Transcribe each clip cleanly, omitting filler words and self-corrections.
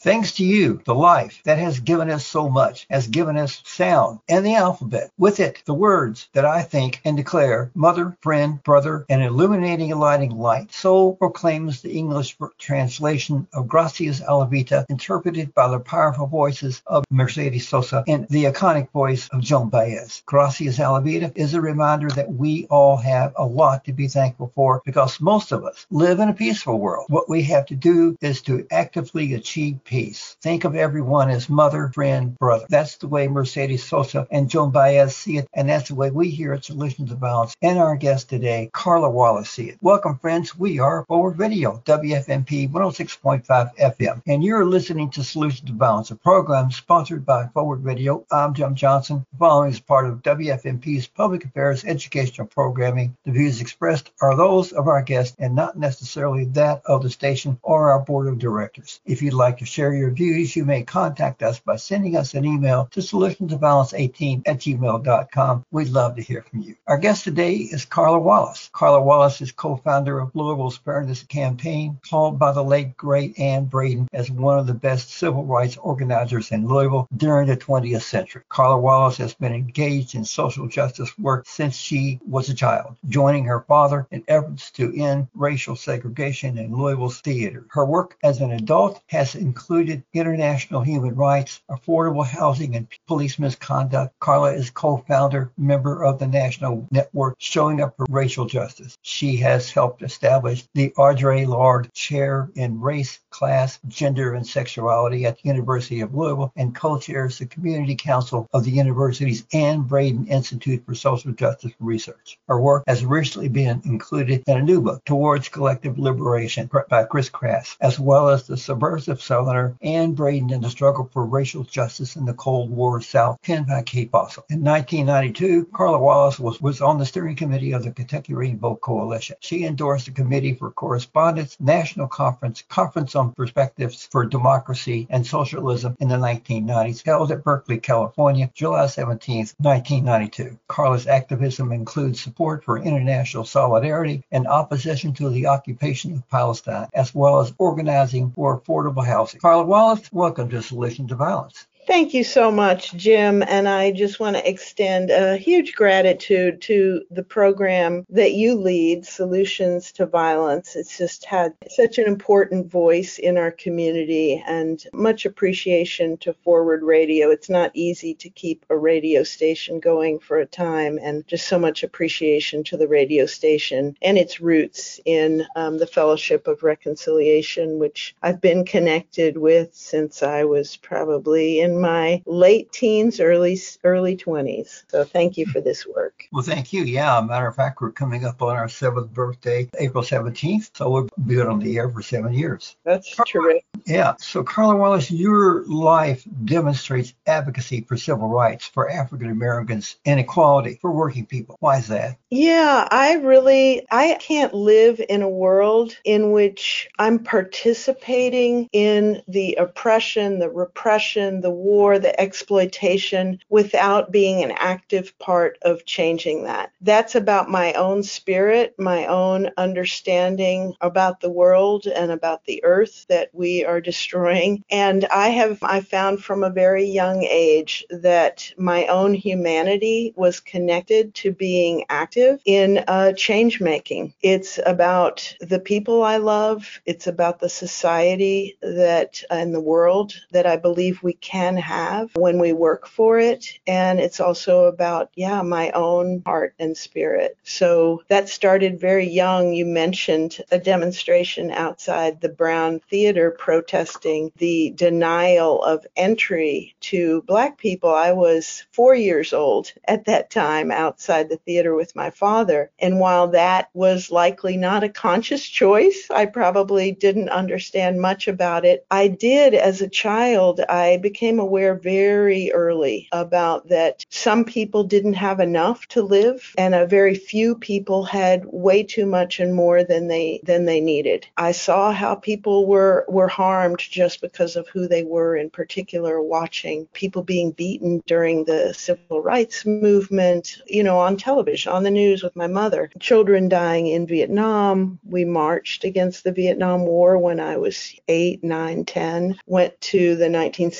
Thanks to you, the life that has given us so much, has given us sound and the alphabet. With it, the words that I think and declare, mother, friend, brother, and illuminating and lighting light. So proclaims the English translation of Gracias a la Vida, interpreted by the powerful voices of Mercedes Sosa and the iconic voice of Joan Baez. Gracias a la Vida is a reminder that we all have a lot to be thankful for because most of us live in a peaceful world. What we have to do is to actively achieve peace. Think of everyone as mother, friend, brother. That's the way Mercedes Sosa and Joan Baez see it, and that's the way we here at Solutions to Balance and our guest today, Carla Wallace, see it. Welcome, friends. We are Forward Radio, WFMP 106.5 FM, and you're listening to Solutions to Balance, a program sponsored by Forward Radio. I'm Jim Johnson. The following is part of WFMP's public affairs educational programming. The views expressed are those of our guests and not necessarily that of the station or our board of directors. If you'd like to share your views, you may contact us by sending us an email to solutionsofbalance18@gmail.com. We'd love to hear from you. Our guest today is Carla Wallace. Carla Wallace is co-founder of Louisville's Fairness Campaign, called by the late great Ann Braden as one of the best civil rights organizers in Louisville during the 20th century. Carla Wallace has been engaged in social justice work since she was a child, joining her father in efforts to end racial segregation in Louisville's theater. Her work as an adult has included international human rights, affordable housing, and police misconduct. Carla is co-founder, member of the National Network Showing Up for Racial Justice. She has helped establish the Audre Lorde Chair in Race, Class, Gender, and Sexuality at the University of Louisville and co-chairs the Community Council of the university's Ann Braden Institute for Social Justice Research. Her work has recently been included in a new book, Towards Collective Liberation, by Chris Crass, as well as the Subversive Southerner Ann Braden and the Struggle for Racial Justice in the Cold War South, penned by Kate Fossil. In 1992, Carla Wallace was on the steering committee of the Kentucky Rainbow Coalition. She endorsed the Committee for Correspondence National Conference on Perspectives for Democracy and Socialism in the 1990s, held at Berkeley, California, July 17, 1992. Carla's activism includes support for international solidarity and opposition to the occupation of Palestine, as well as organizing for affordable housing. Carla Wallace, welcome to Solutions to Violence. Thank you so much, Jim. And I just want to extend a huge gratitude to the program that you lead, Solutions to Violence. It's just had such an important voice in our community, and much appreciation to Forward Radio. It's not easy to keep a radio station going for a time, and just so much appreciation to the radio station and its roots in the Fellowship of Reconciliation, which I've been connected with since I was probably in my late teens, early 20s. So thank you for this work. Well, thank you. Yeah, matter of fact, we're coming up on our 7th birthday, April 17th. So we'll be on the air for 7 years. That's terrific. Yeah. So Carla Wallace, your life demonstrates advocacy for civil rights for African Americans and equality for working people. Why is that? Yeah, I can't live in a world in which I'm participating in the oppression, the repression, the war, the exploitation without being an active part of changing that. That's about my own spirit, my own understanding about the world and about the earth that we are destroying. And I found from a very young age that my own humanity was connected to being active in change making. It's about the people I love. It's about the society that and the world that I believe we can have when we work for it. And it's also about, my own heart and spirit. So that started very young. You mentioned a demonstration outside the Brown Theater protesting the denial of entry to Black people. I was 4 years old at that time outside the theater with my father. And while that was likely not a conscious choice, I probably didn't understand much about it. I did as a child. I became aware very early about that some people didn't have enough to live, and a very few people had way too much and more than they needed. I saw how people were harmed just because of who they were, in particular, watching people being beaten during the civil rights movement, on television, on the news with my mother. Children dying in Vietnam. We marched against the Vietnam War when I was 8, 9, 10. Went to the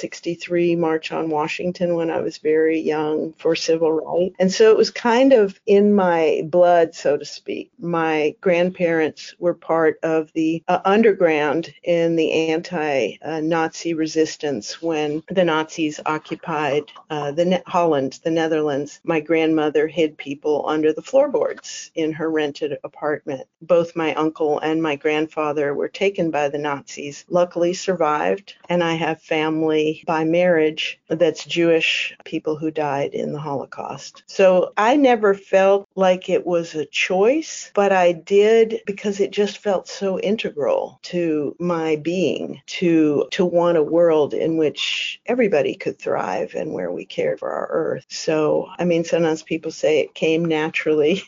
1963 March on Washington when I was very young for civil rights. And so it was kind of in my blood, so to speak. My grandparents were part of the underground in the anti-Nazi resistance when the Nazis occupied Holland, the Netherlands. My grandmother hid people under the floorboards in her rented apartment. Both my uncle and my grandfather were taken by the Nazis, luckily survived, and I have family by marriage that's Jewish, people who died in the Holocaust. So I never felt like it was a choice, but I did because it just felt so integral to my being to want a world in which everybody could thrive and where we cared for our earth. So, sometimes people say it came naturally.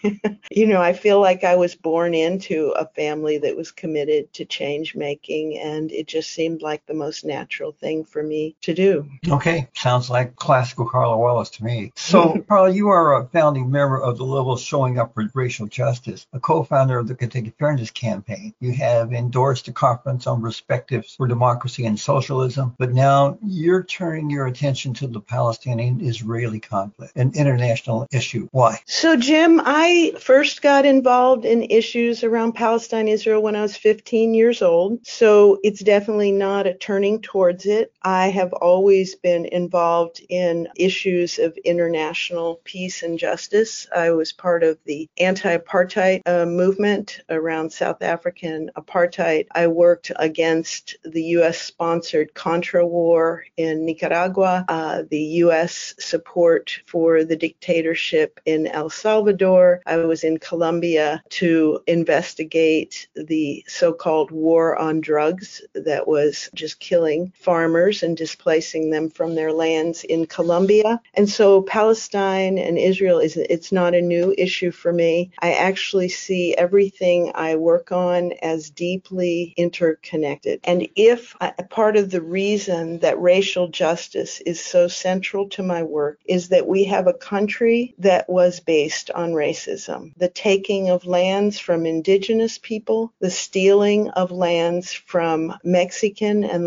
I feel like I was born into a family that was committed to change making, and it just seemed like the most natural thing for me to do. Okay, sounds like classical Carla Wallace to me. So, Carla, you are a founding member of the Liberals Showing Up for Racial Justice, a co-founder of the Kentucky Fairness Campaign. You have endorsed the Conference on Perspectives for Democracy and Socialism, but now you're turning your attention to the Palestinian-Israeli conflict, an international issue. Why? So, Jim, I first got involved in issues around Palestine-Israel when I was 15 years old, so it's definitely not a turning towards it. I have always been involved in issues of international peace and justice. I was part of the anti-apartheid movement around South African apartheid. I worked against the U.S.-sponsored Contra War in Nicaragua, the U.S. support for the dictatorship in El Salvador. I was in Colombia to investigate the so-called war on drugs that was just killing farmers and displacing them from their lands in Colombia. And so Palestine and Israel it's not a new issue for me. I actually see everything I work on as deeply interconnected. And if part of the reason that racial justice is so central to my work is that we have a country that was based on racism, the taking of lands from indigenous people, the stealing of lands from Mexican and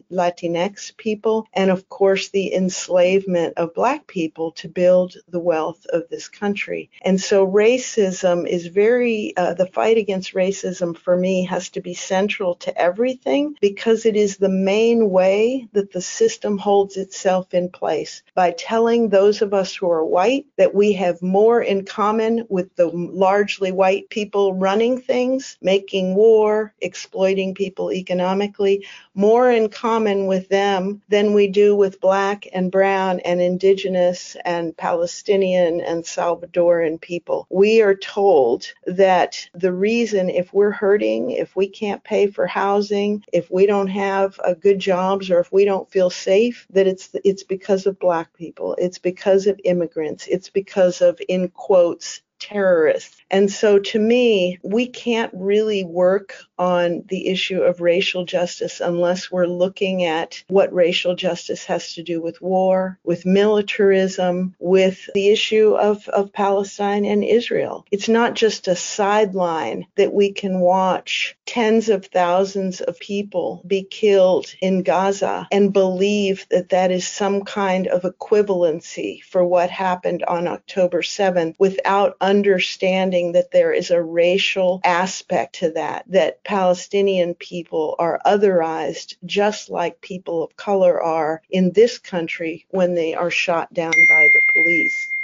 Latinx people, and of course the enslavement of Black people to build the wealth of this country. And so racism is the fight against racism for me has to be central to everything because it is the main way that the system holds itself in place, by telling those of us who are white that we have more in common with the largely white people running things, making war, exploiting people economically, more in common with them than we do with Black and brown and indigenous and Palestinian and Salvadoran people. We are told that the reason if we're hurting, if we can't pay for housing, if we don't have good jobs, or if we don't feel safe, that it's because of Black people. It's because of immigrants. It's because of, in quotes, terrorists. And so to me, we can't really work on the issue of racial justice unless we're looking at what racial justice has to do with war, with militarism, with the issue of Palestine and Israel. It's not just a sideline that we can watch tens of thousands of people be killed in Gaza and believe that that is some kind of equivalency for what happened on October 7th without understanding that there is a racial aspect to that Palestinian people are otherized just like people of color are in this country when they are shot down by the police.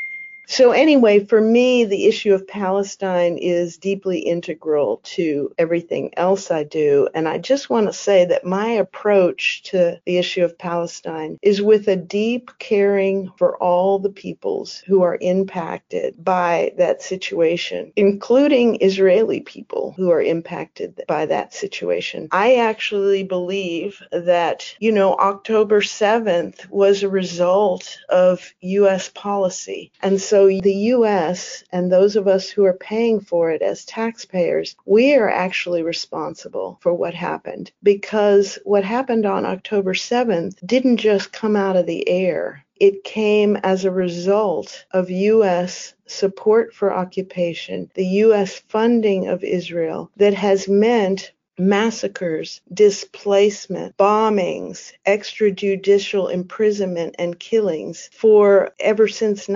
So anyway, for me, the issue of Palestine is deeply integral to everything else I do. And I just want to say that my approach to the issue of Palestine is with a deep caring for all the peoples who are impacted by that situation, including Israeli people who are impacted by that situation. I actually believe that, October 7th was a result of U.S. policy. And so the U.S. and those of us who are paying for it as taxpayers, we are actually responsible for what happened, because what happened on October 7th didn't just come out of the air. It came as a result of U.S. support for occupation, the U.S. funding of Israel that has meant massacres, displacement, bombings, extrajudicial imprisonment, and killings for ever since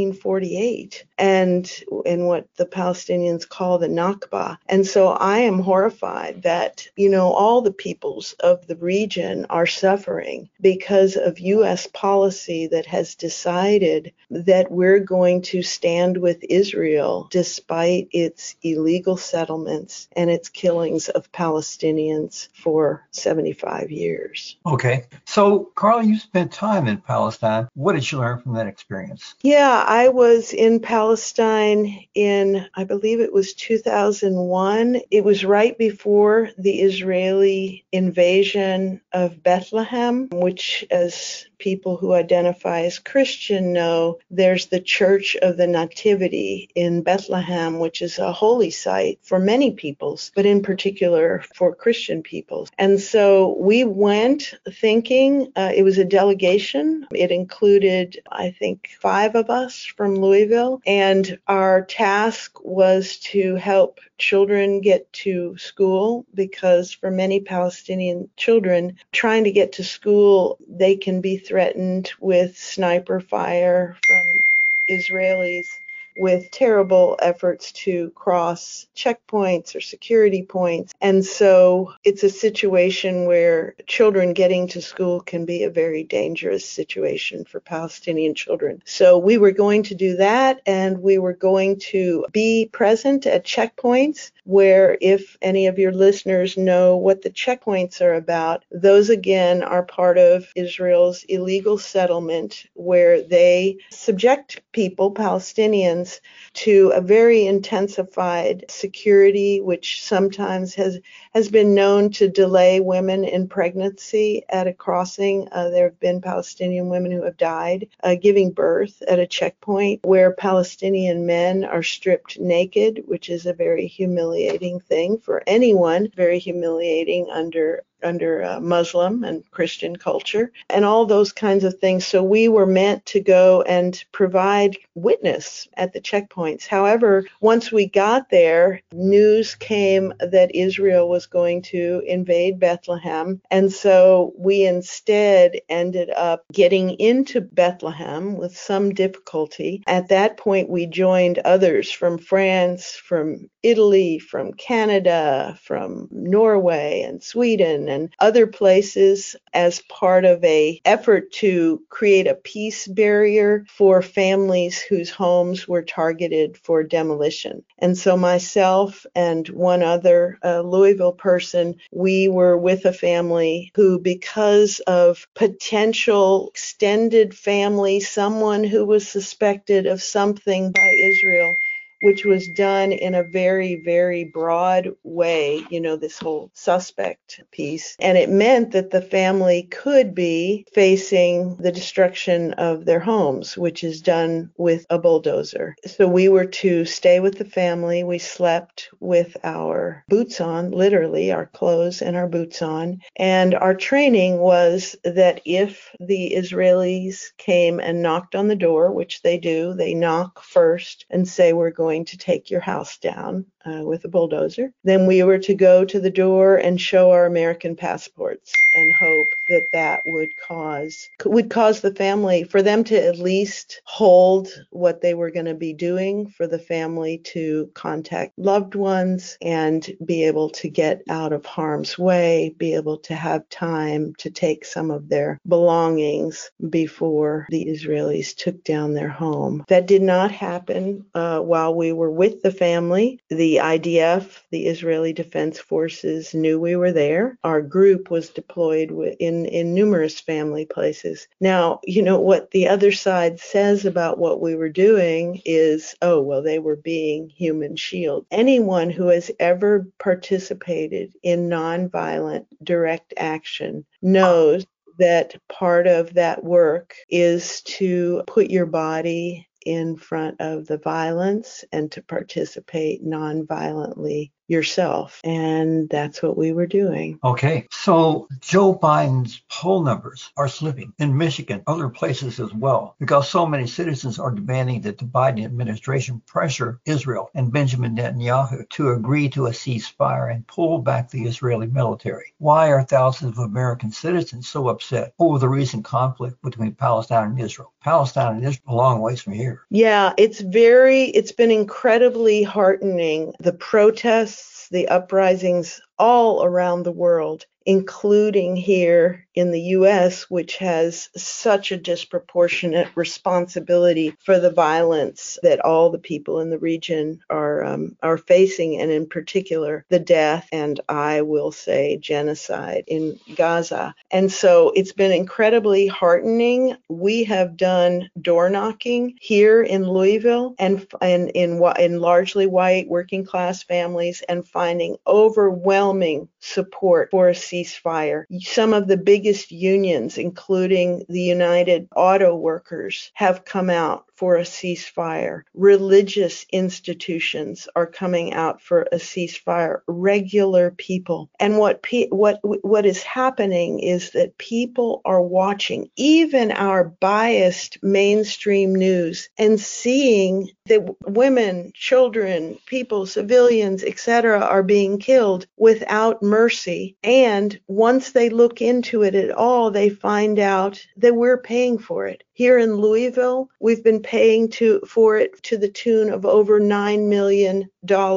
1948, and in what the Palestinians call the Nakba. And so I am horrified that, all the peoples of the region are suffering because of U.S. policy that has decided that we're going to stand with Israel despite its illegal settlements and its killings of Palestinians for 75 years. Okay. So, Carla, you spent time in Palestine. What did you learn from that experience? Yeah, I was in Palestine in, I believe it was 2001. It was right before the Israeli invasion of Bethlehem, which, as people who identify as Christian know, there's the Church of the Nativity in Bethlehem, which is a holy site for many peoples, but in particular for Christian peoples. And so we went thinking, it was a delegation. It included, I think, 5 of us from Louisville, and our task was to help children get to school, because for many Palestinian children, trying to get to school, they can be threatened with sniper fire from Israelis, with terrible efforts to cross checkpoints or security points. And so it's a situation where children getting to school can be a very dangerous situation for Palestinian children. So we were going to do that, and we were going to be present at checkpoints where, if any of your listeners know what the checkpoints are about, those again are part of Israel's illegal settlement where they subject people, Palestinians, to a very intensified security, which sometimes has been known to delay women in pregnancy at a crossing. There have been Palestinian women who have died giving birth at a checkpoint where Palestinian men are stripped naked, which is a very humiliating thing for anyone, very humiliating under Muslim and Christian culture, and all those kinds of things. So we were meant to go and provide witness at the checkpoints. However, once we got there, news came that Israel was going to invade Bethlehem, and so we instead ended up getting into Bethlehem with some difficulty. At that point, we joined others from France, from Italy, from Canada, from Norway and Sweden and other places as part of an effort to create a peace barrier for families whose homes were targeted for demolition. And so myself and one other Louisville person, we were with a family who, because of potential extended family, someone who was suspected of something by Israel, which was done in a very, very broad way, this whole suspect piece. And it meant that the family could be facing the destruction of their homes, which is done with a bulldozer. So we were to stay with the family. We slept with our boots on, literally our clothes and our boots on. And our training was that if the Israelis came and knocked on the door, which they do, they knock first and say, "We're going to take your house down." with a bulldozer. Then we were to go to the door and show our American passports and hope that that would cause the family, for them to at least hold what they were going to be doing, for the family to contact loved ones and be able to get out of harm's way, be able to have time to take some of their belongings before the Israelis took down their home. That did not happen while we were with the family. The IDF, the Israeli Defense Forces, knew we were there. Our group was deployed in numerous family places. Now, you know, what the other side says about what we were doing is, oh, well, they were being human shield. Anyone who has ever participated in nonviolent direct action knows that part of that work is to put your body in front of the violence and to participate nonviolently yourself. And that's what we were doing. Okay, so Joe Biden's poll numbers are slipping in Michigan, other places as well, because so many citizens are demanding that the Biden administration pressure Israel and Benjamin Netanyahu to agree to a ceasefire and pull back the Israeli military. Why are thousands of American citizens so upset over the recent conflict between Palestine and Israel? Palestine and Israel are a long ways from here. Yeah, it's been incredibly heartening. The protests, the uprisings all around the world, including here in the U.S., which has such a disproportionate responsibility for the violence that all the people in the region are facing, and in particular the death, and I will say genocide in Gaza. And so it's been incredibly heartening. We have done door knocking here in Louisville and in largely white working class families, and finding overwhelming support for a ceasefire. Some of the biggest unions, including the United Auto Workers, have come out for a ceasefire. Religious institutions are coming out for a ceasefire. Regular people. And what is happening is that people are watching even our biased mainstream news and seeing that women, children, people, civilians, etc., are being killed without mercy. And once they look into it at all, they find out that we're paying for it. Here in Louisville, we've been paying for it to the tune of over $9 million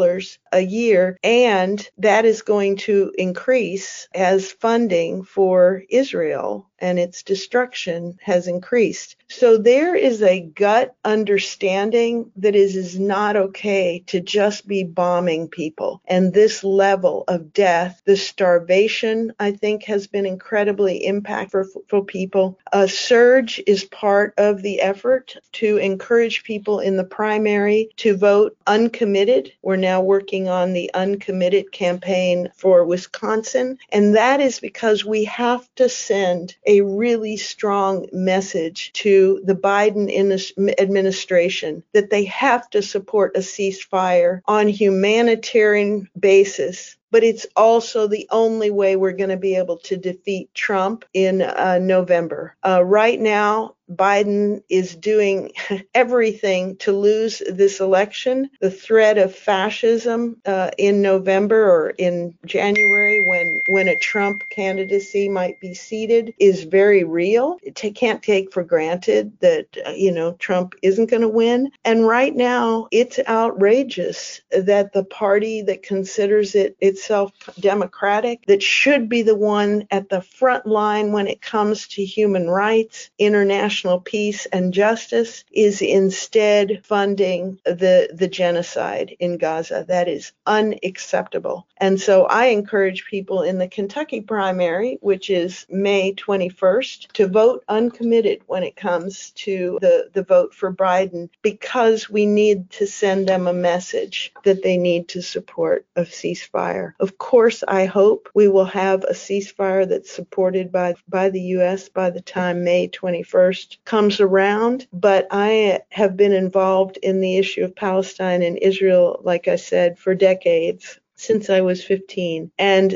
a year, and that is going to increase as funding for Israel and its destruction has increased. So there is a gut understanding that it is not okay to just be bombing people. And this level of death, the starvation, I think, has been incredibly impactful for people. A surge is part of the effort to encourage people in the primary to vote uncommitted. We're now working on the uncommitted campaign for Wisconsin. And that is because we have to send a really strong message to the Biden administration that they have to support a ceasefire on humanitarian basis. But it's also the only way we're going to be able to defeat Trump in November. Right now, Biden is doing everything to lose this election. The threat of fascism in November or in January, when a Trump candidacy might be seated, is very real. Can't take for granted that Trump isn't going to win. And right now, it's outrageous that the party that considers itself democratic, that should be the one at the front line when it comes to human rights, international peace and justice, is instead funding the genocide in Gaza. That is unacceptable. And so I encourage people in the Kentucky primary, which is May 21st, to vote uncommitted when it comes to the vote for Biden, because we need to send them a message that they need to support a ceasefire. Of course, I hope we will have a ceasefire that's supported by the U.S. by the time May 21st comes around, but I have been involved in the issue of Palestine and Israel, like I said, for decades, since I was 15. And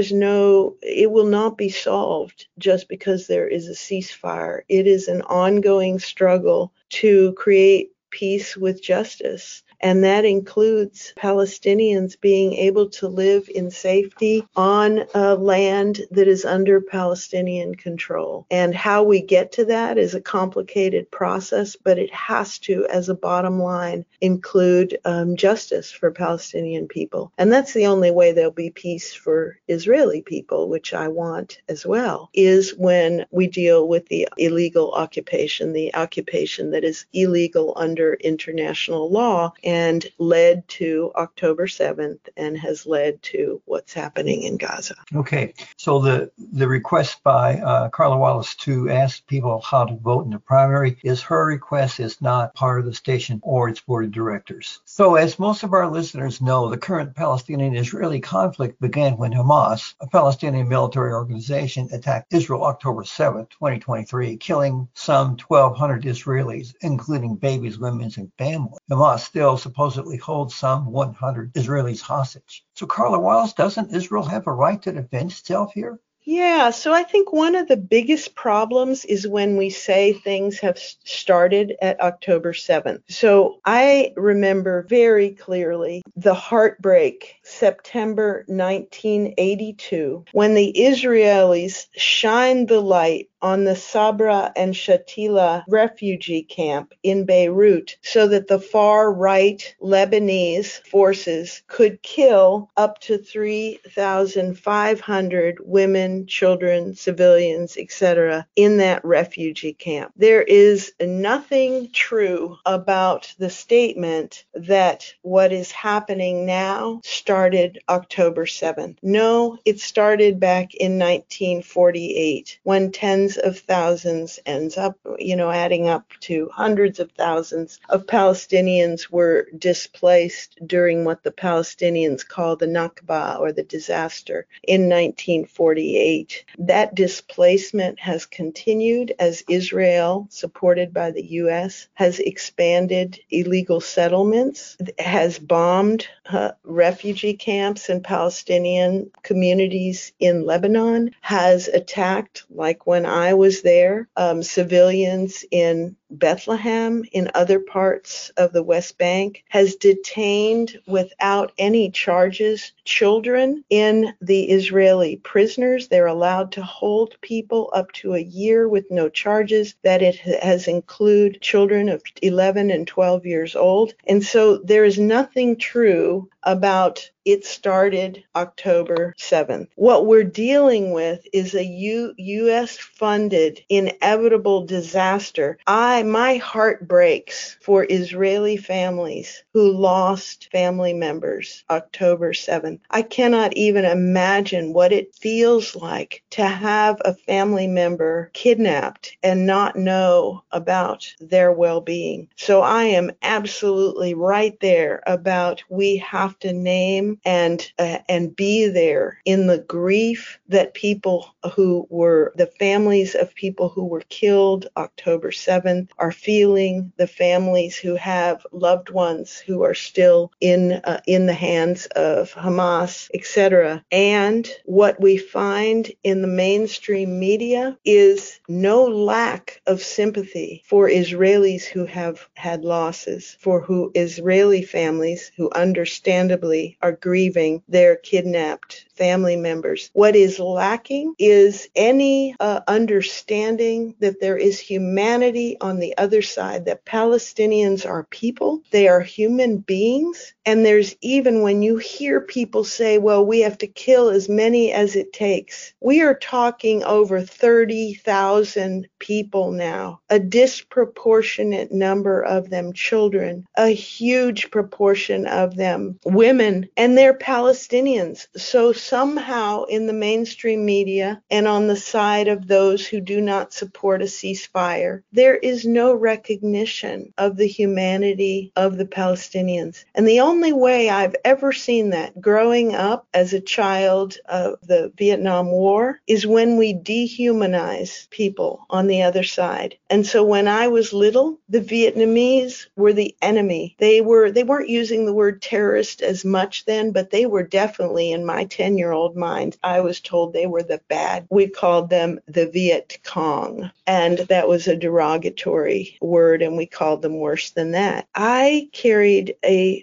it will not be solved just because there is a ceasefire. It is an ongoing struggle to create peace with justice. and that includes Palestinians being able to live in safety on land that is under Palestinian control. And how we get to that is a complicated process, but it has to, as a bottom line, include justice for Palestinian people. And that's the only way there'll be peace for Israeli people, which I want as well, is when we deal with the illegal occupation, the occupation that is illegal under international law and led to October 7th and has led to what's happening in Gaza. Okay, so the request by Carla Wallace to ask people how to vote in the primary is her request, is not part of the station or its board of directors. So as most of our listeners know, the current Palestinian-Israeli conflict began when Hamas, a Palestinian military organization, attacked Israel October 7th, 2023, killing some 1,200 Israelis, including babies, women, and families. Hamas still supposedly holds some 100 Israelis hostage. So Carla Wallace, doesn't Israel have a right to defend itself here? Yeah, so I think one of the biggest problems is when we say things have started at October 7th. So I remember very clearly the heartbreak, September 1982, when the Israelis shined the light on the Sabra and Shatila refugee camp in Beirut so that the far-right Lebanese forces could kill up to 3,500 women, children, civilians, etc. in that refugee camp. There is nothing true about the statement that what is happening now started October 7th. No, it started back in 1948 when tens of thousands ends up, adding up to hundreds of thousands of Palestinians were displaced during what the Palestinians call the Nakba, or the disaster, in 1948. That displacement has continued as Israel, supported by the U.S., has expanded illegal settlements, has bombed refugee camps and Palestinian communities in Lebanon, has attacked, like when I was there, civilians in Bethlehem, in other parts of the West Bank, has detained without any charges children in the Israeli prisoners. They're allowed to hold people up to a year with no charges. That it has included children of 11 and 12 years old. And so there is nothing true about it started October 7th. What we're dealing with is a U.S.-funded inevitable disaster. My heart breaks for Israeli families who lost family members October 7th. I cannot even imagine what it feels like to have a family member kidnapped and not know about their well-being. So I am absolutely right there about we have to name and be there in the grief that people who were the families of people who were killed October 7th are feeling, the families who have loved ones who are still in the hands of Hamas, etc. And what we find in the mainstream media is no lack of sympathy for Israelis who have had losses, for who Israeli families who understandably are grieving their kidnapped family members. What is lacking is any understanding that there is humanity on the other side, that Palestinians are people, they are human beings, and there's even when you hear people say, well, we have to kill as many as it takes. We are talking over 30,000 people now, a disproportionate number of them children, a huge proportion of them women, and they're Palestinians. So somehow in the mainstream media and on the side of those who do not support a ceasefire, there is no recognition of the humanity of the Palestinians. And the only way I've ever seen that growing up as a child of the Vietnam War is when we dehumanize people on the other side. And so when I was little, the Vietnamese were the enemy. They weren't using the word terrorist as much then, but they were definitely, in my 10 9-year-old mind, I was told they were the bad. We called them the Viet Cong, and that was a derogatory word, and we called them worse than that. I carried a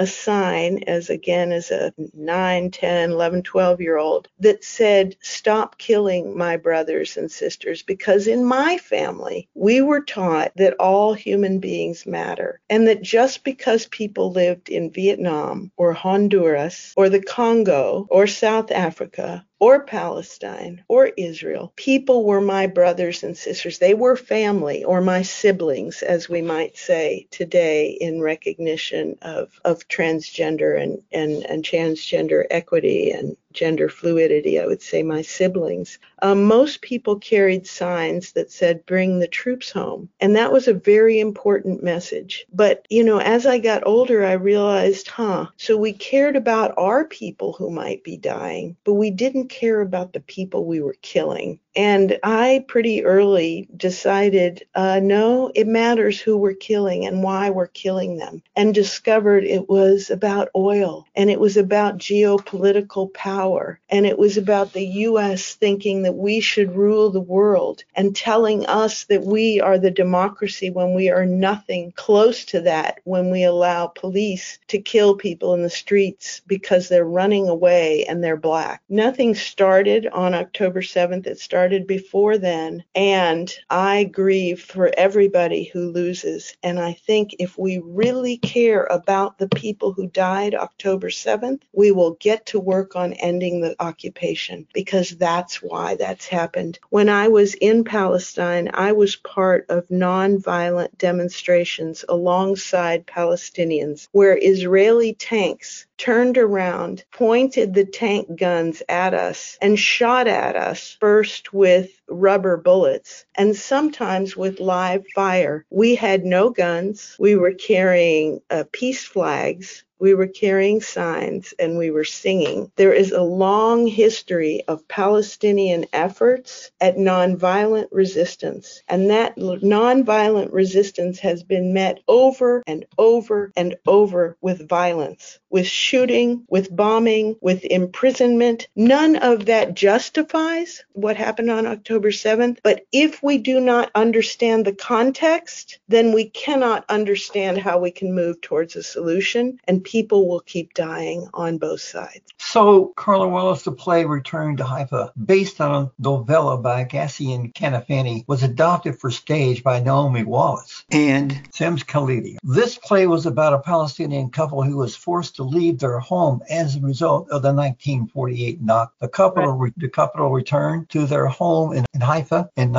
sign as a 9, 10, 11, 12-year-old that said, "Stop killing my brothers and sisters," because in my family, we were taught that all human beings matter, and that just because people lived in Vietnam or Honduras or the Congo or South Africa or Palestine or Israel, people were my brothers and sisters. They were family, or my siblings, as we might say today in recognition of transgender and transgender equity and gender fluidity. I would say my siblings. Most people carried signs that said, "Bring the troops home." And that was a very important message. But, as I got older, I realized, so we cared about our people who might be dying, but we didn't care about the people we were killing. And I pretty early decided, no, it matters who we're killing and why we're killing them, and discovered it was about oil, and it was about geopolitical power, and it was about the U.S. thinking that we should rule the world and telling us that we are the democracy when we are nothing close to that, when we allow police to kill people in the streets because they're running away and they're black. Nothing started on October 7th. It started before then, and I grieve for everybody who loses. And I think if we really care about the people who died October 7th, we will get to work on ending the occupation, because that's why that's happened. When I was in Palestine, I was part of nonviolent demonstrations alongside Palestinians where Israeli tanks turned around, pointed the tank guns at us, and shot at us, first with rubber bullets and sometimes with live fire. We had no guns. We were carrying peace flags. We were carrying signs, and we were singing. There is a long history of Palestinian efforts at nonviolent resistance, and that nonviolent resistance has been met over and over and over with violence, with shooting, with bombing, with imprisonment. None of that justifies what happened on October 7th, but if we do not understand the context, then we cannot understand how we can move towards a solution, and people will keep dying on both sides. So, Carla Wallace, the play Return to Haifa, based on a novella by Cassian Kanafani, was adopted for stage by Naomi Wallace and Sims Khalidi. This play was about a Palestinian couple who was forced to leave their home as a result of the 1948 Nakba. The couple returned to their home in Haifa in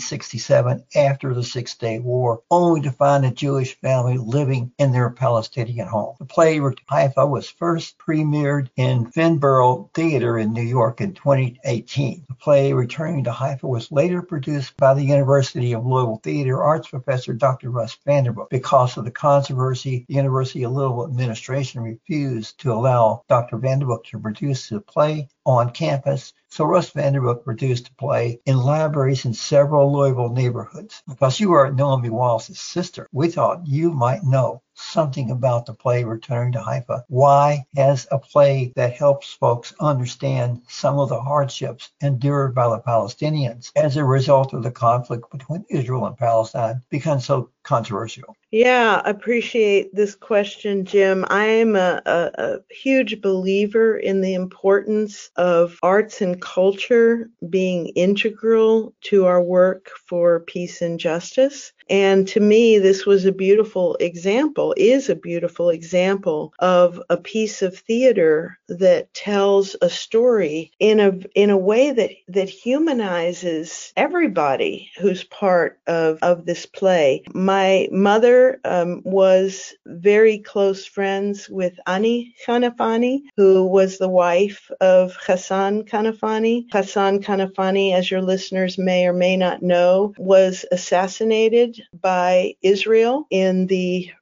1967 after the Six-Day War, only to find a Jewish family living in their Palestinian home. The play Haifa was first premiered in Finborough Theater in New York in 2018. The play Returning to Haifa was later produced by the University of Louisville Theater Arts professor Dr. Russ Vanderbilt. Because of the controversy, the University of Louisville administration refused to allow Dr. Vanderbilt to produce the play on campus, so Russ Vanderbilt produced a play in libraries in several Louisville neighborhoods. Because you are Naomi Wallace's sister, we thought you might know something about the play Returning to Haifa. Why has a play that helps folks understand some of the hardships endured by the Palestinians as a result of the conflict between Israel and Palestine become so controversial? Yeah, appreciate this question, Jim. I'm a huge believer in the importance of arts and culture being integral to our work for peace and justice. And to me, this was is a beautiful example of a piece of theater that tells a story in a way that humanizes everybody who's part of this play. My mother was very close friends with Ani Kanafani, who was the wife of Hassan Kanafani. Hassan Kanafani, as your listeners may or may not know, was assassinated by Israel in the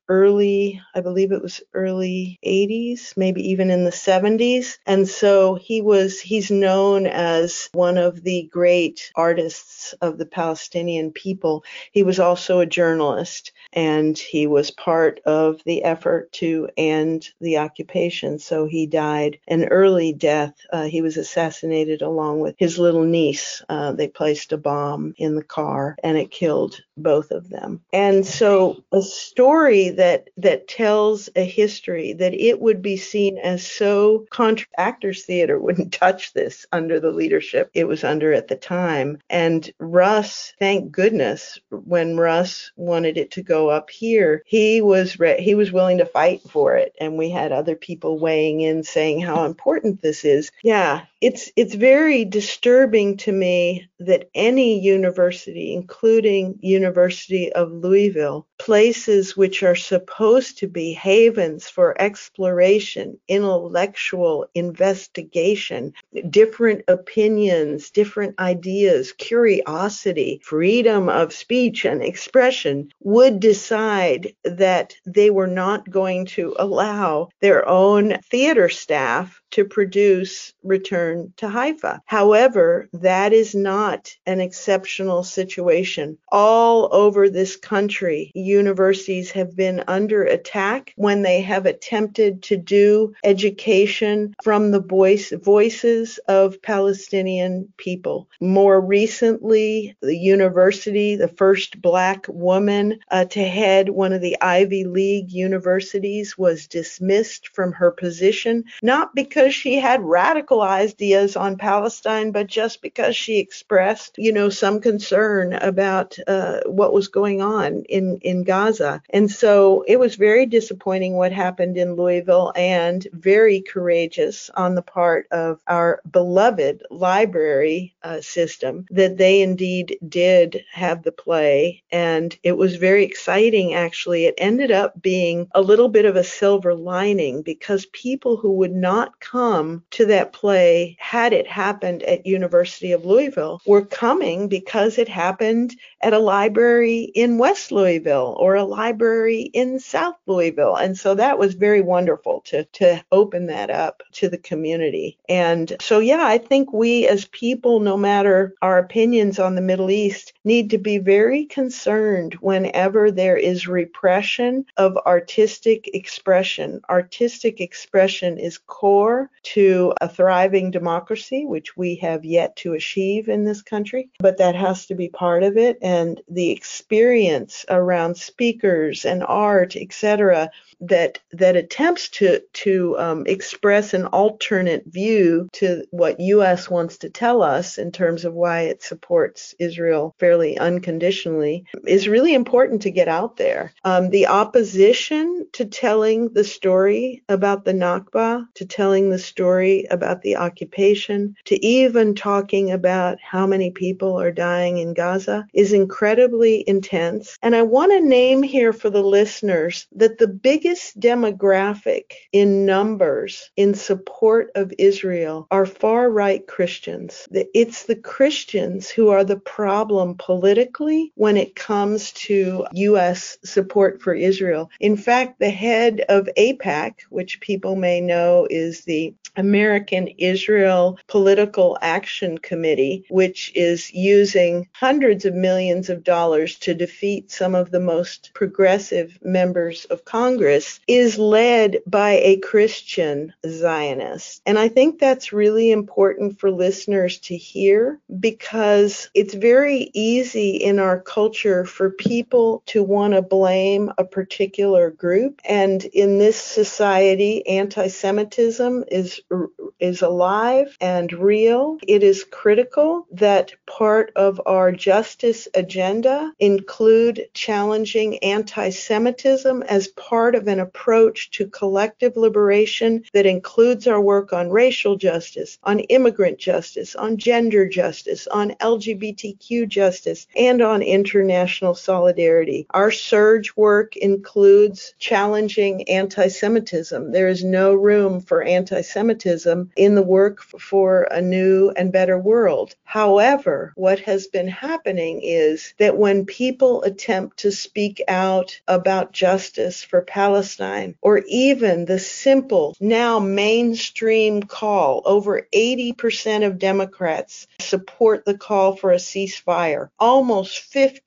I believe it was early 80s, maybe even in the 70s. And so he's known as one of the great artists of the Palestinian people. He was also a journalist, and he was part of the effort to end the occupation. So he died an early death. He was assassinated along with his little niece. They placed a bomb in the car, and it killed both of them. And so a story that tells a history that it would be seen as so Actors Theater wouldn't touch this under the leadership it was under at the time. And Russ, thank goodness, when Russ wanted it to go up here, he was willing to fight for it. And we had other people weighing in saying how important this is. Yeah, it's very disturbing to me that any university, including University of Louisville, places which are supposed to be havens for exploration, intellectual investigation, different opinions, different ideas, curiosity, freedom of speech and expression, would decide that they were not going to allow their own theater staff to produce Return to Haifa. However, that is not an exceptional situation. All over this country, universities have been under attack when they have attempted to do education from the voices of Palestinian people. More recently, the university, the first Black woman to head one of the Ivy League universities, was dismissed from her position, not because she had radical ideas on Palestine, but just because she expressed, some concern about what was going on in Gaza. And so it was very disappointing what happened in Louisville, and very courageous on the part of our beloved library system that they indeed did have the play. And it was very exciting, actually. It ended up being a little bit of a silver lining, because people who would not come to that play had it happened at University of Louisville were coming because it happened at a library in West Louisville or a library in South Louisville. And so that was very wonderful to open that up to the community. And so, yeah, I think we as people, no matter our opinions on the Middle East, need to be very concerned whenever there is repression of artistic expression. Artistic expression is core to a thriving democracy, which we have yet to achieve in this country, but that has to be part of it. And the experience around speakers and art, etc., that attempts to express an alternate view to what U.S. wants to tell us in terms of why it supports Israel fairly unconditionally, is really important to get out there. The opposition to telling the story about the Nakba, to telling the story about the occupation, to even talking about how many people are dying in Gaza is incredibly intense. And I want to name here for the listeners that the biggest demographic in numbers in support of Israel are far-right Christians. It's the Christians who are the problem politically when it comes to U.S. support for Israel. In fact, the head of AIPAC, which people may know is the American Israel Political Action Committee, which is using hundreds of millions of dollars to defeat some of the most progressive members of Congress, is led by a Christian Zionist. And I think that's really important for listeners to hear, because it's very easy in our culture for people to want to blame a particular group. And in this society, anti-Semitism is alive and real. It is critical that part of our justice agenda include challenging anti-Semitism as part of an approach to collective liberation that includes our work on racial justice, on immigrant justice, on gender justice, on LGBTQ justice, and on international solidarity. Our surge work includes challenging anti-Semitism. There is no room for anti-Semitism anti-Semitism in the work for a new and better world. However, what has been happening is that when people attempt to speak out about justice for Palestine, or even the simple, now mainstream call, over 80% of Democrats support the call for a ceasefire. Almost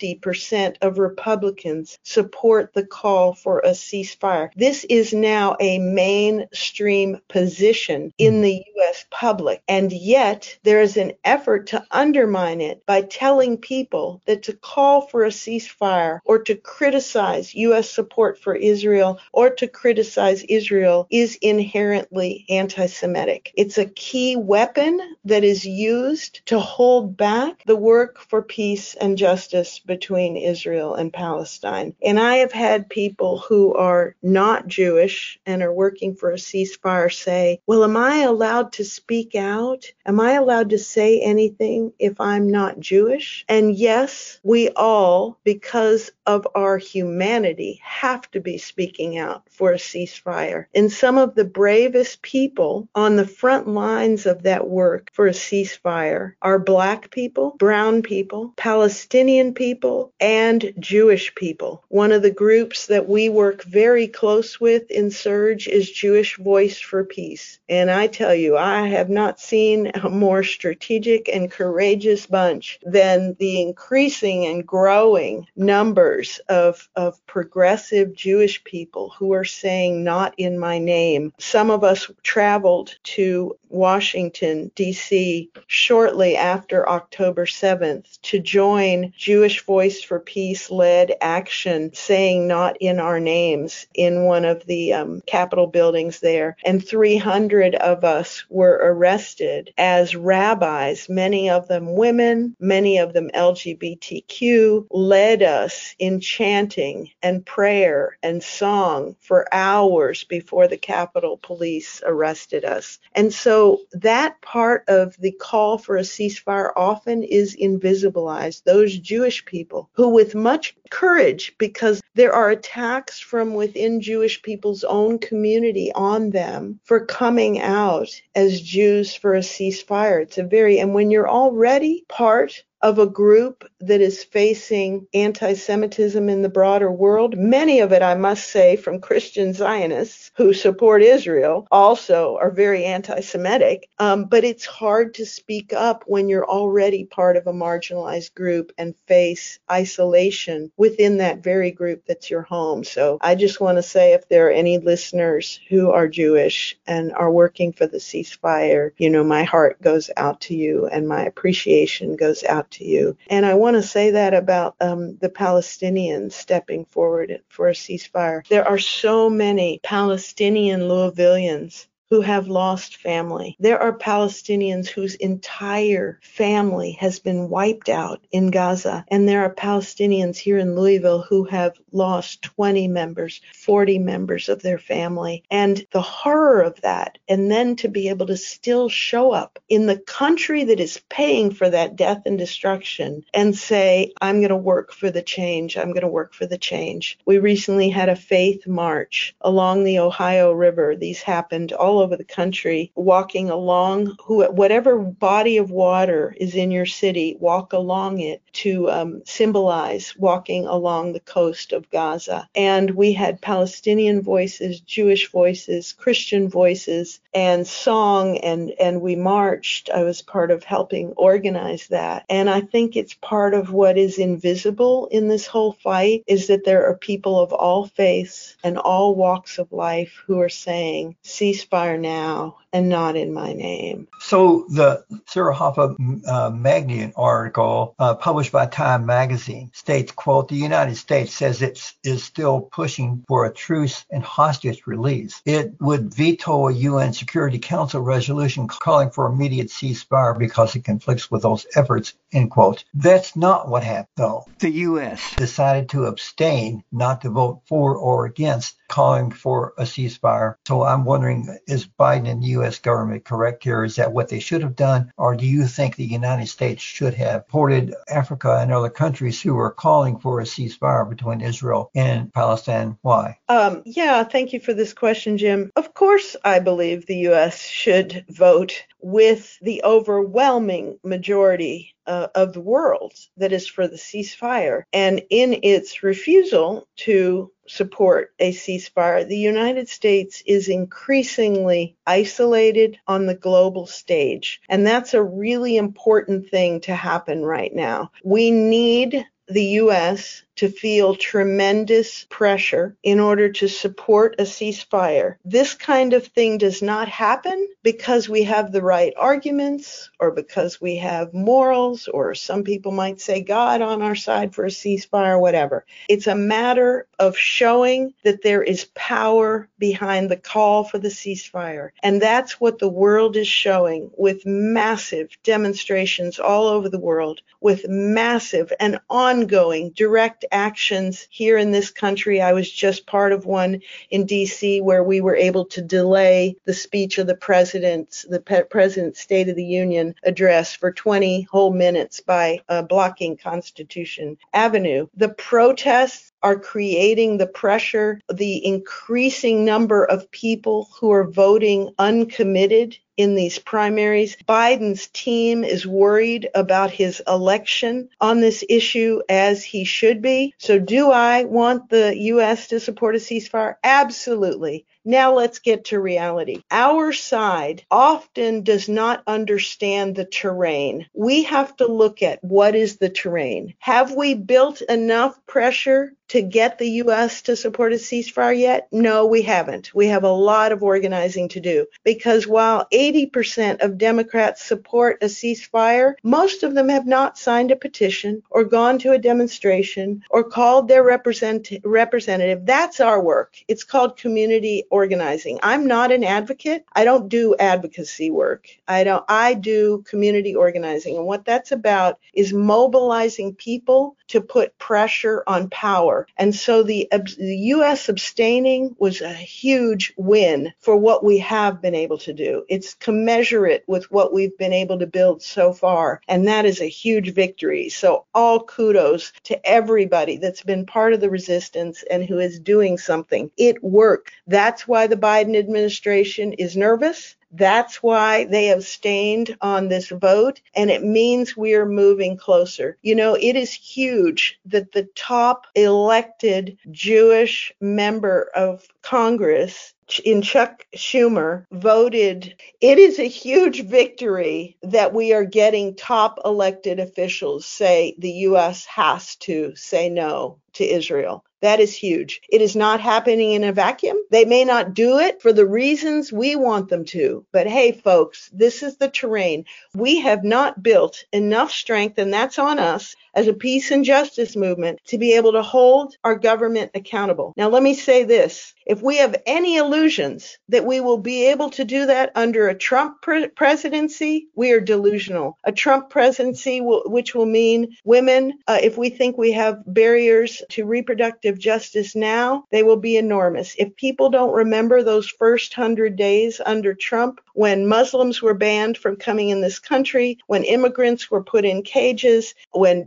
50% of Republicans support the call for a ceasefire. This is now a mainstream position in the U.S. public, and yet there is an effort to undermine it by telling people that to call for a ceasefire or to criticize U.S. support for Israel or to criticize Israel is inherently anti-Semitic. It's a key weapon that is used to hold back the work for peace and justice between Israel and Palestine. And I have had people who are not Jewish and are working for a ceasefire say, well, am I allowed to speak out? Am I allowed to say anything if I'm not Jewish? And yes, we all, because of our humanity, have to be speaking out for a ceasefire. And some of the bravest people on the front lines of that work for a ceasefire are Black people, brown people, Palestinian people, and Jewish people. One of the groups that we work very close with in Surge is Jewish Voice for Peace. And I tell you, I have not seen a more strategic and courageous bunch than the increasing and growing numbers of progressive Jewish people who are saying, not in my name. Some of us traveled to Washington, D.C. shortly after October 7th to join Jewish Voice for Peace-led action saying not in our names in one of the Capitol buildings there. And 300 of us were arrested as rabbis, many of them women, many of them LGBTQ, led us in chanting and prayer and song for hours before the Capitol Police arrested us. And so that part of the call for a ceasefire often is invisibilized. Those Jewish people who, with much courage, because there are attacks from within Jewish people's own community on them for coming out as Jews for a ceasefire. And when you're already part of a group that is facing anti-Semitism in the broader world, many of it, I must say, from Christian Zionists who support Israel, also are very anti-Semitic. But it's hard to speak up when you're already part of a marginalized group and face isolation within that very group that's your home. So I just want to say, if there are any listeners who are Jewish and are working for the ceasefire, my heart goes out to you and my appreciation goes out to you. And I want to say that about the Palestinians stepping forward for a ceasefire. There are so many Palestinian Louisvillians who have lost family. There are Palestinians whose entire family has been wiped out in Gaza. And there are Palestinians here in Louisville who have lost 20 members, 40 members of their family. And the horror of that, and then to be able to still show up in the country that is paying for that death and destruction and say, I'm going to work for the change. I'm going to work for the change. We recently had a faith march along the Ohio River. These happened all over the country, walking along whatever body of water is in your city, walk along it to symbolize walking along the coast of Gaza. And we had Palestinian voices, Jewish voices, Christian voices, and song, and we marched. I was part of helping organize that. And I think it's part of what is invisible in this whole fight is that there are people of all faiths and all walks of life who are saying, ceasefire now and not in my name. So the Sarah Hoffa Magnian article published by Time magazine states, quote, the United States says it is still pushing for a truce and hostage release. It would veto a UN Security Council resolution calling for immediate ceasefire because it conflicts with those efforts, end quote. That's not what happened, though. The U.S. decided to abstain, not to vote for or against calling for a ceasefire. So I'm wondering, is Biden and the U.S. government correct here? Is that what they should have done? Or do you think the United States should have supported Africa and other countries who are calling for a ceasefire between Israel and Palestine? Why? Yeah, thank you for this question, Jim. Of course, I believe the U.S. should vote with the overwhelming majority of the world that is for the ceasefire. And in its refusal to support a ceasefire, the United States is increasingly isolated on the global stage. And that's a really important thing to happen right now. We need the U.S. to feel tremendous pressure in order to support a ceasefire. This kind of thing does not happen because we have the right arguments or because we have morals, or some people might say God on our side for a ceasefire, whatever. It's a matter of showing that there is power behind the call for the ceasefire. And that's what the world is showing with massive demonstrations all over the world, with massive and ongoing direct actions here in this country. I was just part of one in D.C. where we were able to delay the speech of the president's State of the Union address for 20 whole minutes by blocking Constitution Avenue. The protests are creating the pressure, the increasing number of people who are voting uncommitted in these primaries. Biden's team is worried about his election on this issue, as he should be. So do I want the U.S. to support a ceasefire? Absolutely. Now let's get to reality. Our side often does not understand the terrain. We have to look at what is the terrain. Have we built enough pressure to get the U.S. to support a ceasefire yet? No, we haven't. We have a lot of organizing to do, because while 80% of Democrats support a ceasefire, most of them have not signed a petition or gone to a demonstration or called their representative. That's our work. It's called community organizing. I'm not an advocate. I don't do advocacy work. I do community organizing. And what that's about is mobilizing people to put pressure on power. And so the U.S. abstaining was a huge win for what we have been able to do. It's commensurate with what we've been able to build so far. And that is a huge victory. So all kudos to everybody that's been part of the resistance and who is doing something. It worked. That's why the Biden administration is nervous. That's why they abstained on this vote, and it means we are moving closer. You know, it is huge that the top elected Jewish member of Congress in Chuck Schumer voted. It is a huge victory that we are getting top elected officials say the U.S. has to say no to Israel. That is huge. It is not happening in a vacuum. They may not do it for the reasons we want them to. But hey, folks, this is the terrain. We have not built enough strength, and that's on us as a peace and justice movement, to be able to hold our government accountable. Now, let me say this. If we have any illusions that we will be able to do that under a Trump presidency, we are delusional. A Trump presidency, which will mean women, if we think we have barriers to reproductive justice now, they will be enormous. If people don't remember those first 100 days under Trump, when Muslims were banned from coming in this country, when immigrants were put in cages, when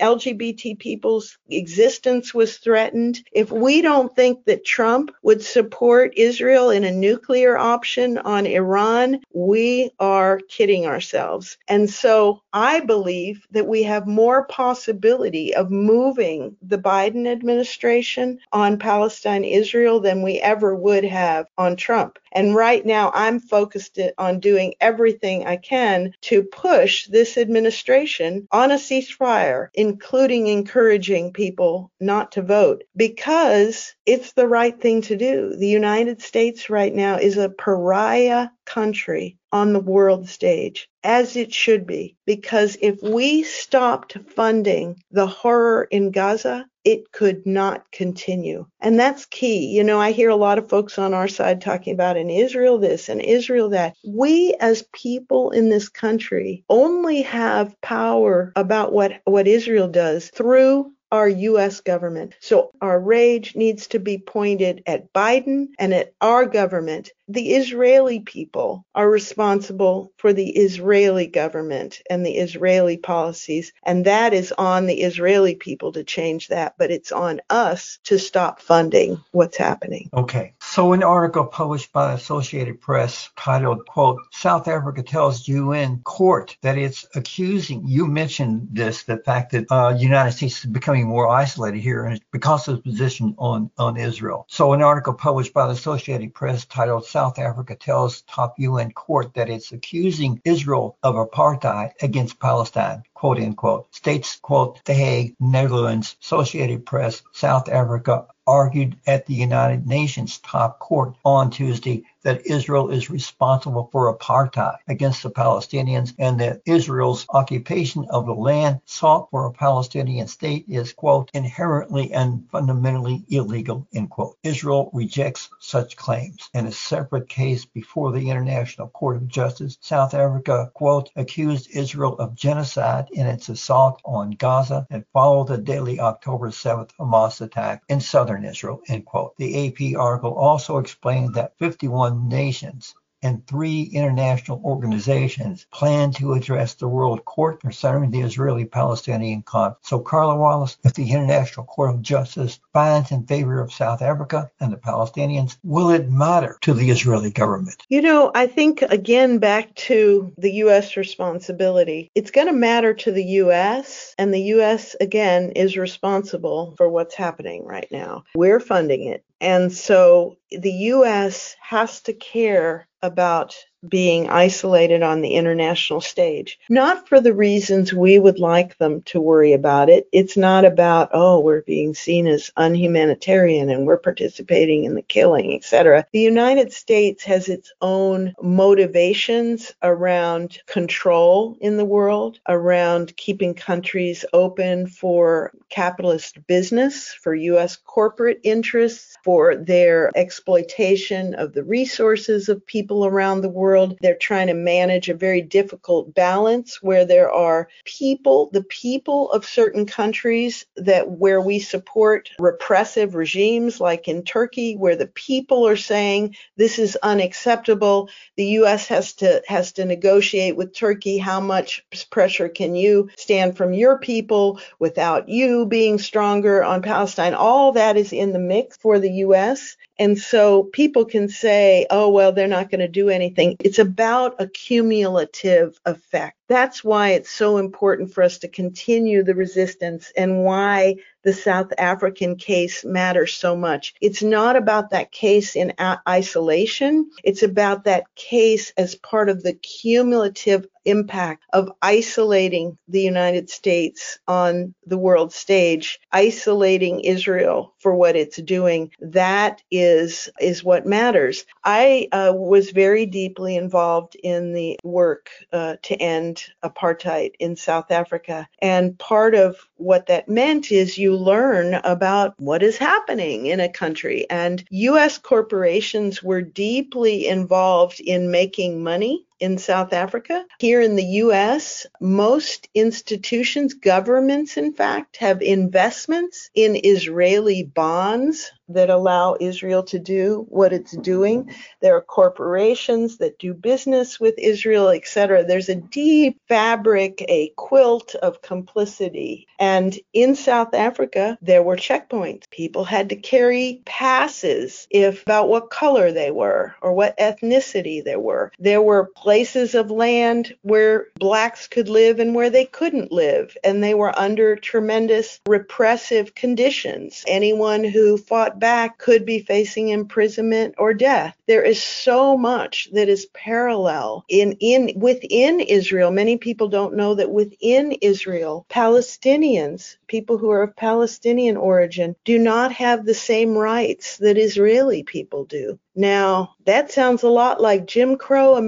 LGBT people's existence was threatened, if we don't think that Trump would support Israel in a nuclear option on Iran, we are kidding ourselves. And so I believe that we have more possibility of moving the Biden administration on Palestine-Israel than we ever would have on Trump. And right now, I'm focused on doing everything I can to push this administration on a ceasefire, including encouraging people not to vote, because it's the right thing to do. The United States right now is a pariah country on the world stage, as it should be, because if we stopped funding the horror in Gaza, it could not continue. And that's key. You know, I hear a lot of folks on our side talking about in Israel this and Israel that. We as people in this country only have power about what Israel does through our U.S. government. So our rage needs to be pointed at Biden and at our government. The Israeli people are responsible for the Israeli government and the Israeli policies, and that is on the Israeli people to change that, but it's on us to stop funding what's happening. Okay. So an article published by the Associated Press titled, quote, South Africa tells UN court that it's accusing, you mentioned this, the fact that the United States is becoming more isolated here and it's because of its position on Israel. So an article published by the Associated Press titled South Africa tells top UN court that it's accusing Israel of apartheid against Palestine, quote, end quote. States, quote, The Hague, Netherlands, Associated Press, South Africa, argued at the United Nations top court on Tuesday that Israel is responsible for apartheid against the Palestinians and that Israel's occupation of the land sought for a Palestinian state is, quote, inherently and fundamentally illegal, end quote. Israel rejects such claims. In a separate case before the International Court of Justice, South Africa, quote, accused Israel of genocide in its assault on Gaza that followed the deadly October 7th Hamas attack in southern Israel, end quote. The AP article also explained that 51 nations and 3 international organizations plan to address the World Court concerning the Israeli-Palestinian conflict. So, Carla Wallace, if the International Court of Justice finds in favor of South Africa and the Palestinians, will it matter to the Israeli government? You know, I think, again, back to the U.S. responsibility, it's going to matter to the U.S., and the U.S., again, is responsible for what's happening right now. We're funding it. And so the U.S. has to care about being isolated on the international stage, not for the reasons we would like them to worry about it. It's not about, oh, we're being seen as unhumanitarian and we're participating in the killing, etc. The United States has its own motivations around control in the world, around keeping countries open for capitalist business, for U.S. corporate interests, for their exploitation of the resources of people around the world. They're trying to manage a very difficult balance where there are people, the people of certain countries where we support repressive regimes like in Turkey, where the people are saying this is unacceptable. The U.S. has to negotiate with Turkey how much pressure can you stand from your people without you being stronger on Palestine. All that is in the mix for the U.S. And so people can say, oh, well, they're not going to do anything. It's about a cumulative effect. That's why it's so important for us to continue the resistance and why the South African case matters so much. It's not about that case in isolation. It's about that case as part of the cumulative impact of isolating the United States on the world stage, isolating Israel for what it's doing. That is what matters. I was very deeply involved in the work to end apartheid in South Africa. And part of what that meant is you learn about what is happening in a country. And U.S. corporations were deeply involved in making money in South Africa. Here in the U.S., most institutions, governments, in fact, have investments in Israeli bonds that allow Israel to do what it's doing. There are corporations that do business with Israel, etc. There's a deep fabric, a quilt of complicity. And in South Africa, there were checkpoints. People had to carry passes about what color they were or what ethnicity they were. There were places of land where blacks could live and where they couldn't live, and they were under tremendous repressive conditions. Anyone who fought back could be facing imprisonment or death. There is so much that is parallel within Israel. Many people don't know that within Israel, Palestinians, people who are of Palestinian origin, do not have the same rights that Israeli people do. Now, that sounds a lot like Jim Crow America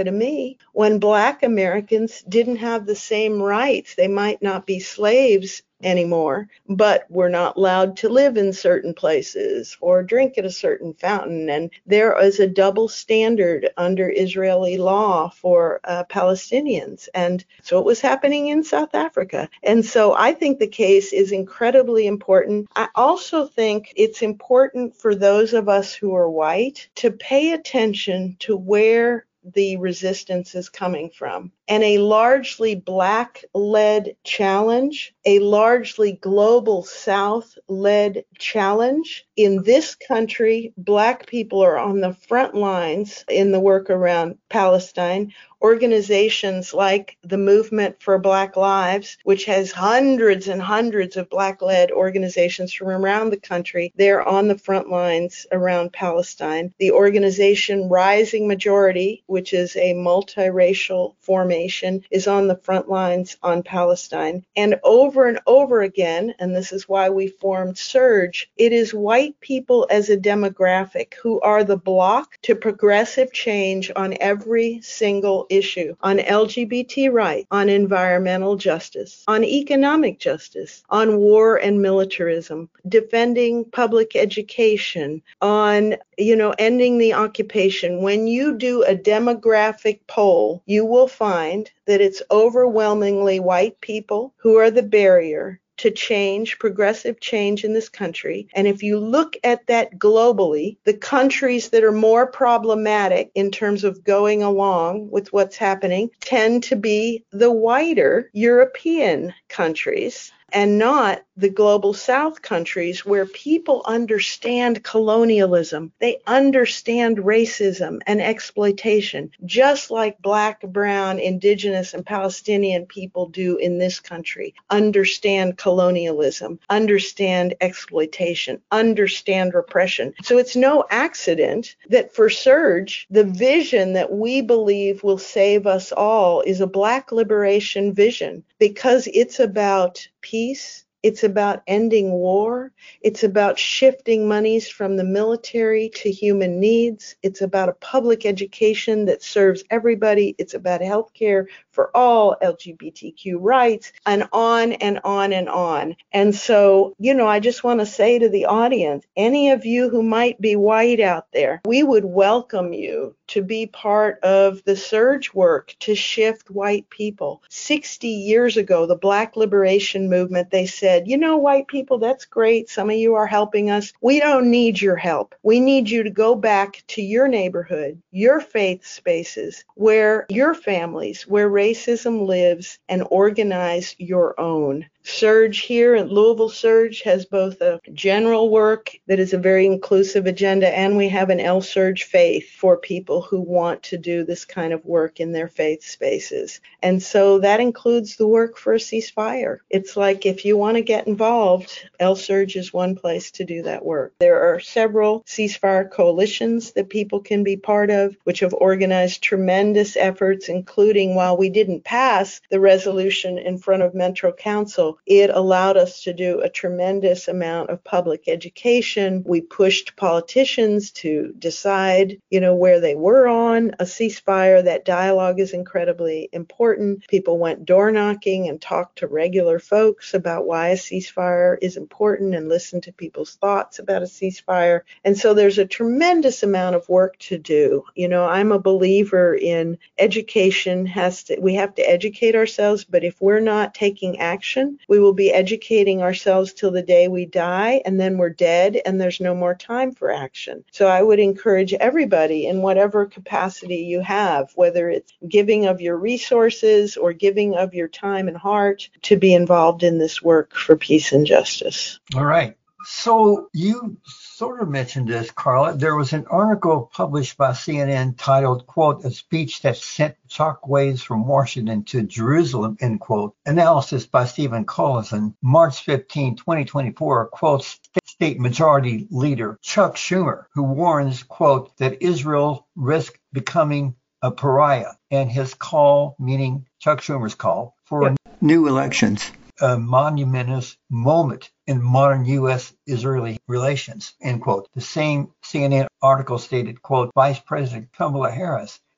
America to me when Black Americans didn't have the same rights. They might not be slaves anymore, but we're not allowed to live in certain places or drink at a certain fountain. And there is a double standard under Israeli law for Palestinians. And so it was happening in South Africa. And so I think the case is incredibly important. I also think it's important for those of us who are white to pay attention to where the resistance is coming from. And a largely Black-led challenge, a largely global South-led challenge. In this country, Black people are on the front lines in the work around Palestine. Organizations like the Movement for Black Lives, which has hundreds and hundreds of Black-led organizations from around the country, they're on the front lines around Palestine. The organization Rising Majority, which is a multiracial formation, is on the front lines on Palestine. And over again, and this is why we formed SURJ, it is white people as a demographic who are the block to progressive change on every single issue, on LGBT rights, on environmental justice, on economic justice, on war and militarism, defending public education, on, ending the occupation. When you do a demographic poll, you will find that it's overwhelmingly white people who are the barrier to change, progressive change in this country. And if you look at that globally, the countries that are more problematic in terms of going along with what's happening tend to be the whiter European countries and not the global South countries where people understand colonialism. They understand racism and exploitation, just like Black, brown, indigenous, and Palestinian people do in this country. Understand colonialism, understand exploitation, understand repression. So it's no accident that for SURJ, the vision that we believe will save us all is a Black liberation vision, because it's about peace, it's about ending war, it's about shifting monies from the military to human needs, it's about a public education that serves everybody, it's about health care for all, LGBTQ rights, and on and on and on. And so, I just want to say to the audience, any of you who might be white out there, we would welcome you to be part of the SURJ work to shift white people. 60 years ago, the Black Liberation Movement, they said, white people, that's great. Some of you are helping us. We don't need your help. We need you to go back to your neighborhood, your faith spaces, where your families, where racism lives, and organize your own. SURJ here at Louisville SURJ has both a general work that is a very inclusive agenda, and we have an LSURJ Faith for people who want to do this kind of work in their faith spaces. And so that includes the work for a ceasefire. It's like if you want to get involved, LSURJ is one place to do that work. There are several ceasefire coalitions that people can be part of, which have organized tremendous efforts, including while we didn't pass the resolution in front of Metro Council, it allowed us to do a tremendous amount of public education. We pushed politicians to decide, where they were on a ceasefire. That dialogue is incredibly important. People went door knocking and talked to regular folks about why a ceasefire is important and listened to people's thoughts about a ceasefire. And so there's a tremendous amount of work to do. I'm a believer in education. We have to educate ourselves, but if we're not taking action, we will be educating ourselves till the day we die, and then we're dead, and there's no more time for action. So I would encourage everybody in whatever capacity you have, whether it's giving of your resources or giving of your time and heart, to be involved in this work for peace and justice. All right. So you sort of mentioned this, Carla. There was an article published by CNN titled, quote, "A Speech That Sent Shockwaves from Washington to Jerusalem," end quote. Analysis by Stephen Collison, March 15, 2024, quotes State Majority Leader Chuck Schumer, who warns, quote, that Israel risks becoming a pariah, and his call, meaning Chuck Schumer's call, for new elections. A monumentous moment in modern U.S.-Israeli relations, end quote. The same CNN article stated, quote, Vice President Kamala Harris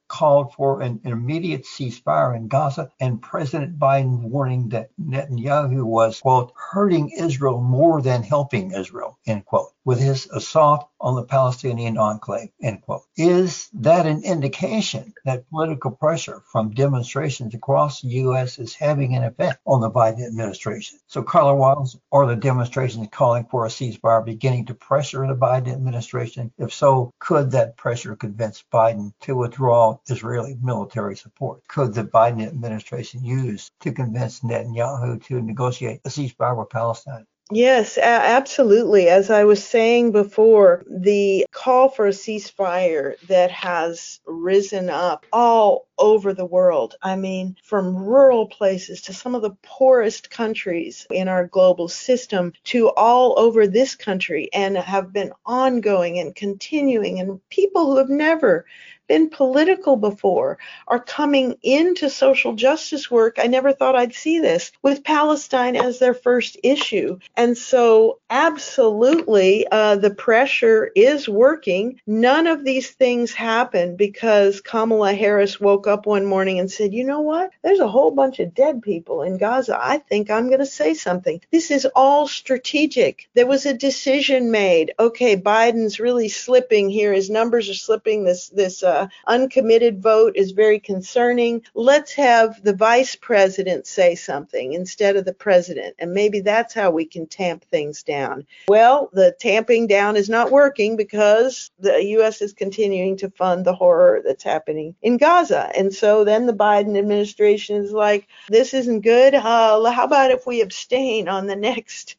called for an immediate ceasefire in Gaza, and President Biden warning that Netanyahu was, quote, hurting Israel more than helping Israel, end quote, with his assault on the Palestinian enclave, end quote. Is that an indication that political pressure from demonstrations across the U.S. is having an effect on the Biden administration? So, Carla Wallace, are the demonstrations calling for a ceasefire beginning to pressure the Biden administration? If so, could that pressure convince Biden to withdraw Israeli military support? Could the Biden administration use to convince Netanyahu to negotiate a ceasefire with Palestine? Yes, absolutely. As I was saying before, the call for a ceasefire that has risen up all over the world. I mean, from rural places to some of the poorest countries in our global system to all over this country, and have been ongoing and continuing. And people who have never been political before are coming into social justice work. I never thought I'd see this, with Palestine as their first issue. And so absolutely, the pressure is working. None of these things happen because Kamala Harris woke up one morning and said, you know what? There's a whole bunch of dead people in Gaza. I think I'm going to say something. This is all strategic. There was a decision made. Okay, Biden's really slipping here. His numbers are slipping. This uncommitted vote is very concerning. Let's have the vice president say something instead of the president, and maybe that's how we can tamp things down. Well, the tamping down is not working because the U.S. is continuing to fund the horror that's happening in Gaza. And so then the Biden administration is like, this isn't good. How about if we abstain on the next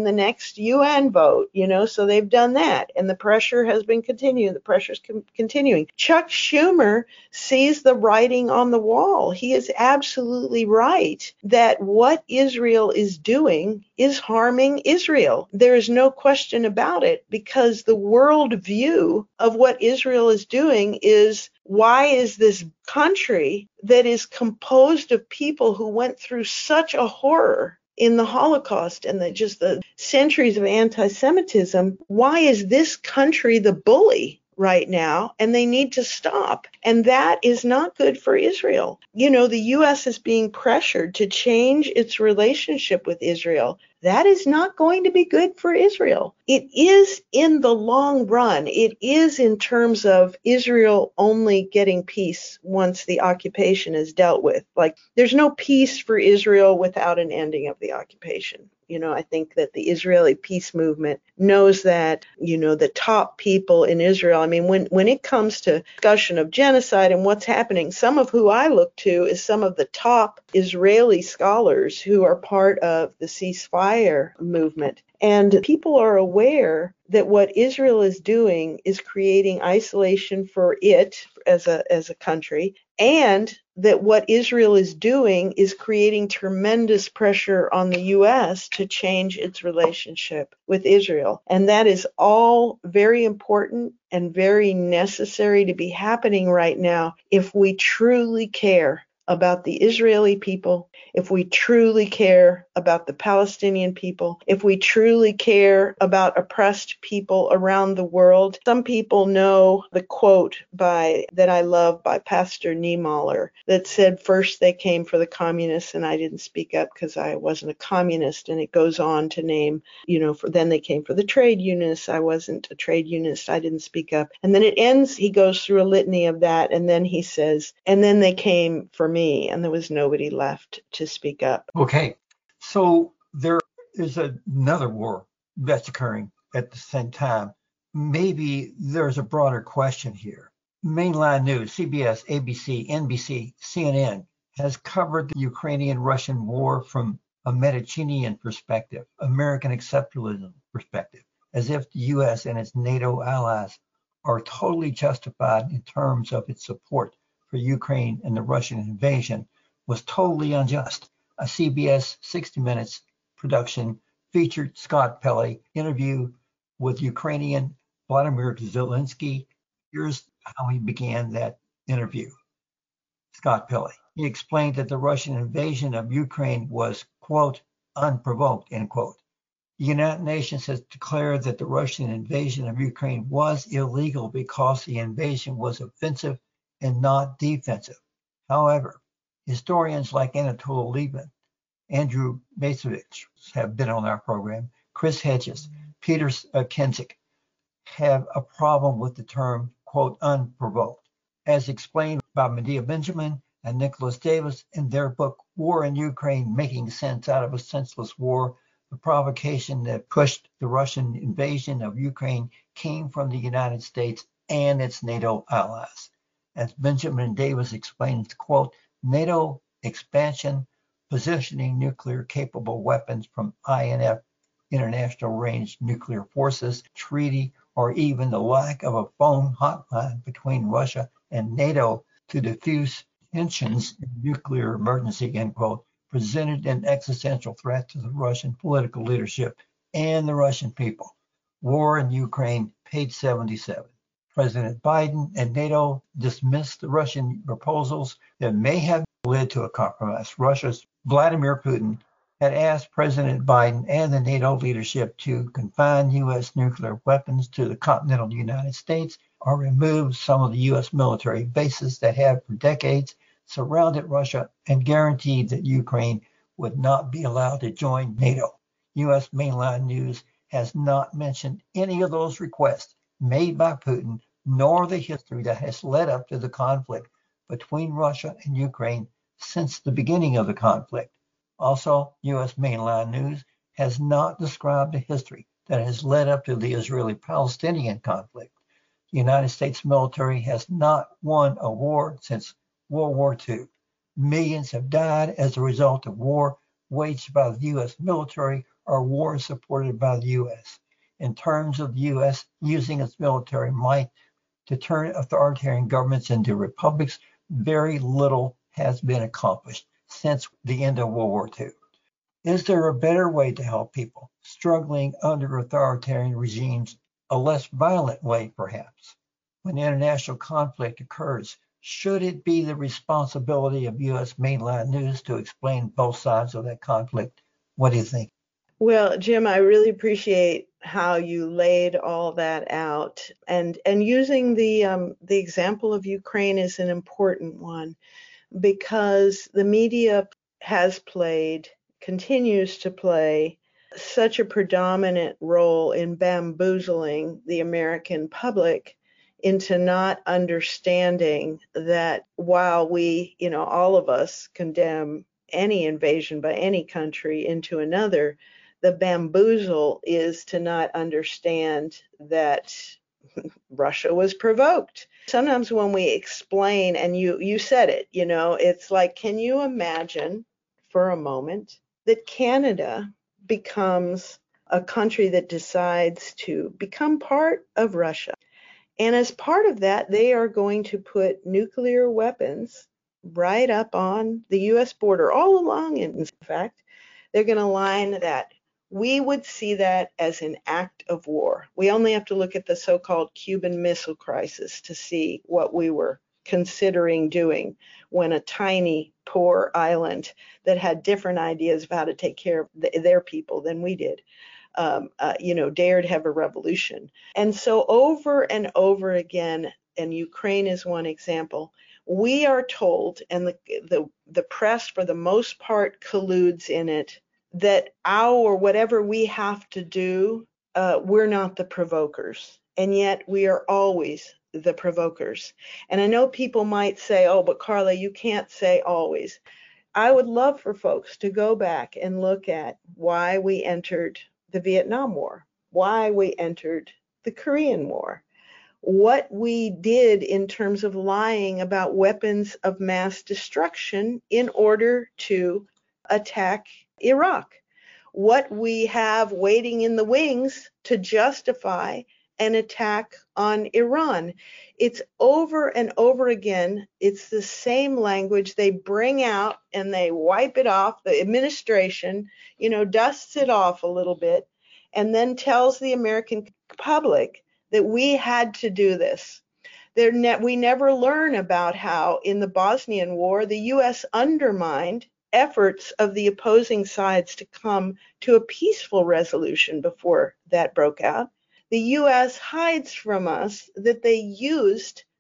UN vote? So they've done that, and the pressure has been continuing. The pressure's continuing. Chuck Schumer sees the writing on the wall. He is absolutely right that what Israel is doing is harming Israel. There is no question about it, because the world view of what Israel is doing is, why is this country that is composed of people who went through such a horror in the Holocaust and the centuries of anti-Semitism, why is this country the bully right now, and they need to stop? And that is not good for Israel. The U.S. is being pressured to change its relationship with Israel. That is not going to be good for Israel. It is in the long run. It is in terms of Israel only getting peace once the occupation is dealt with. Like, there's no peace for Israel without an ending of the occupation. I think that the Israeli peace movement knows that, the top people in Israel, I mean, when it comes to discussion of genocide and what's happening, some of who I look to is some of the top Israeli scholars who are part of the ceasefire movement. And people are aware that what Israel is doing is creating isolation for it as a country, and that what Israel is doing is creating tremendous pressure on the U.S. to change its relationship with Israel. And that is all very important and very necessary to be happening right now if we truly care about the Israeli people, if we truly care about the Palestinian people, if we truly care about oppressed people around the world. Some people know the quote that I love by Pastor Niemöller that said, first they came for the communists and I didn't speak up because I wasn't a communist. And it goes on to name, then they came for the trade unionists. I wasn't a trade unionist. I didn't speak up. And then it ends, he goes through a litany of that. And then he says, and then they came for me and there was nobody left to speak up. Okay. So there is another war that's occurring at the same time. Maybe there's a broader question here. Mainline news, CBS, ABC, NBC, CNN has covered the Ukrainian-Russian war from a Medicinian perspective, American exceptionalism perspective, as if the U.S. and its NATO allies are totally justified in terms of its support for Ukraine and the Russian invasion was totally unjust. A CBS 60 Minutes production featured Scott Pelley interview with Ukrainian Vladimir Zelensky. Here's how he began that interview. Scott Pelley. He explained that the Russian invasion of Ukraine was, quote, unprovoked, end quote. The United Nations has declared that the Russian invasion of Ukraine was illegal because the invasion was offensive and not defensive. However, historians like Anatol Lieberman, Andrew Macevich have been on our program, Chris Hedges, Peter Kinzik, have a problem with the term, quote, unprovoked. As explained by Medea Benjamin and Nicholas Davis in their book, War in Ukraine, Making Sense Out of a Senseless War, the provocation that pushed the Russian invasion of Ukraine came from the United States and its NATO allies. As Benjamin Davis explains, quote, NATO expansion, positioning nuclear-capable weapons from INF, International Range Nuclear Forces, treaty, or even the lack of a phone hotline between Russia and NATO to diffuse tensions in nuclear emergency, end quote, presented an existential threat to the Russian political leadership and the Russian people. War in Ukraine, page 77. President Biden and NATO dismissed the Russian proposals that may have led to a compromise. Russia's Vladimir Putin had asked President Biden and the NATO leadership to confine U.S. nuclear weapons to the continental United States or remove some of the U.S. military bases that have for decades surrounded Russia and guaranteed that Ukraine would not be allowed to join NATO. U.S. mainline news has not mentioned any of those requests made by Putin, nor the history that has led up to the conflict between Russia and Ukraine since the beginning of the conflict. Also, U.S. mainline news has not described the history that has led up to the Israeli-Palestinian conflict. The United States military has not won a war since World War II. Millions have died as a result of war waged by the U.S. military or war supported by the U.S. In terms of the U.S. using its military might to turn authoritarian governments into republics, very little has been accomplished since the end of World War II. Is there a better way to help people struggling under authoritarian regimes, a less violent way perhaps? When international conflict occurs, should it be the responsibility of U.S. mainline news to explain both sides of that conflict? What do you think? Well, Jim, I really appreciate how you laid all that out, and using the example of Ukraine is an important one, because the media has played, continues to play, such a predominant role in bamboozling the American public into not understanding that while we, all of us condemn any invasion by any country into another, the bamboozle is to not understand that Russia was provoked. Sometimes when we explain, and you said it, it's like, can you imagine for a moment that Canada becomes a country that decides to become part of Russia? And as part of that, they are going to put nuclear weapons right up on the U.S. border, all along, in fact. They're going to line that. We would see that as an act of war. We only have to look at the so-called Cuban Missile Crisis to see what we were considering doing when a tiny, poor island that had different ideas of how to take care of their people than we did, dared have a revolution. And so over and over again, and Ukraine is one example, we are told, and the press for the most part colludes in it, that whatever we have to do, we're not the provokers. And yet we are always the provokers. And I know people might say, oh, but Carla, you can't say always. I would love for folks to go back and look at why we entered the Vietnam War, why we entered the Korean War, what we did in terms of lying about weapons of mass destruction in order to attack Iraq, what we have waiting in the wings to justify an attack on Iran. It's over and over again. It's the same language they bring out and they wipe it off. The administration, dusts it off a little bit and then tells the American public that we had to do this. We never learn about how in the Bosnian War, the U.S. undermined efforts of the opposing sides to come to a peaceful resolution before that broke out. The U.S. hides from us that they used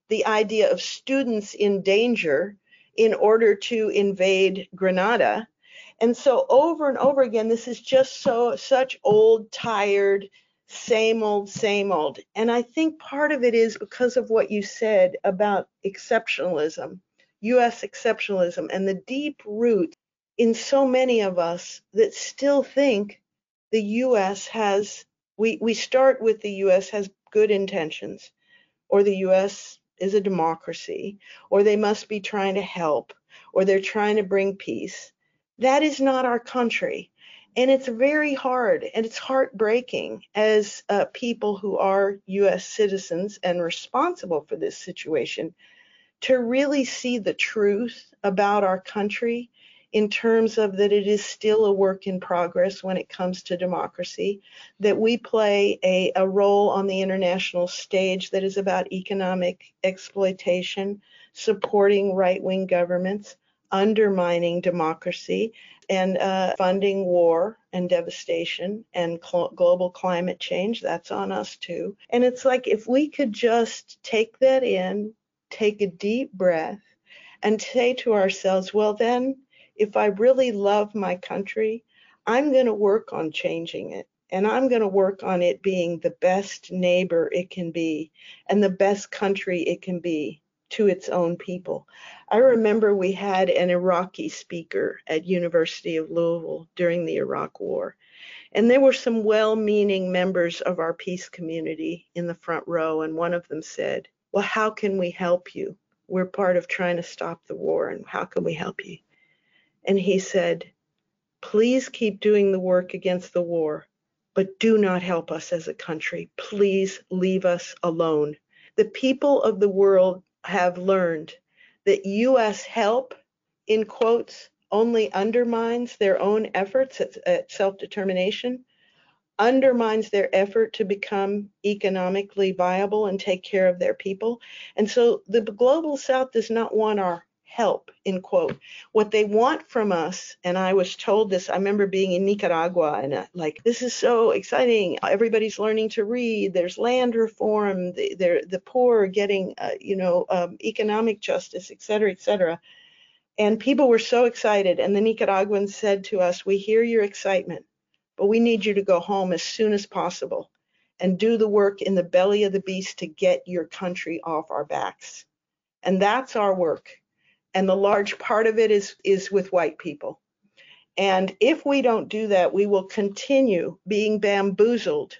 the idea of students in danger in order to invade Grenada. And so over and over again, this is just such old, tired, same old, same old. And I think part of it is because of what you said about exceptionalism, U.S. exceptionalism, and the deep roots in so many of us that still think the U.S. has, we start with the U.S. has good intentions, or the U.S. is a democracy, or they must be trying to help, or they're trying to bring peace. That is not our country. And it's very hard and it's heartbreaking as people who are U.S. citizens and responsible for this situation to really see the truth about our country in terms of that it is still a work in progress when it comes to democracy, that we play a role on the international stage that is about economic exploitation, supporting right-wing governments, undermining democracy, and funding war and devastation and global climate change. That's on us too. And it's like if we could just take that in, take a deep breath, and say to ourselves, well then, if I really love my country, I'm going to work on changing it. And I'm going to work on it being the best neighbor it can be and the best country it can be to its own people. I remember we had an Iraqi speaker at University of Louisville during the Iraq War. And there were some well-meaning members of our peace community in the front row. And one of them said, well, how can we help you? We're part of trying to stop the war. And how can we help you? And he said, please keep doing the work against the war, but do not help us as a country. Please leave us alone. The people of the world have learned that U.S. help, in quotes, only undermines their own efforts at self-determination, undermines their effort to become economically viable and take care of their people. And so the global South does not want our help, in quote. What they want from us, and I was told this, I remember being in Nicaragua and this is so exciting. Everybody's learning to read. There's land reform. The poor are getting, economic justice, et cetera, et cetera. And people were so excited. And the Nicaraguans said to us, we hear your excitement, but we need you to go home as soon as possible and do the work in the belly of the beast to get your country off our backs. And that's our work. And the large part of it is with white people. And if we don't do that, we will continue being bamboozled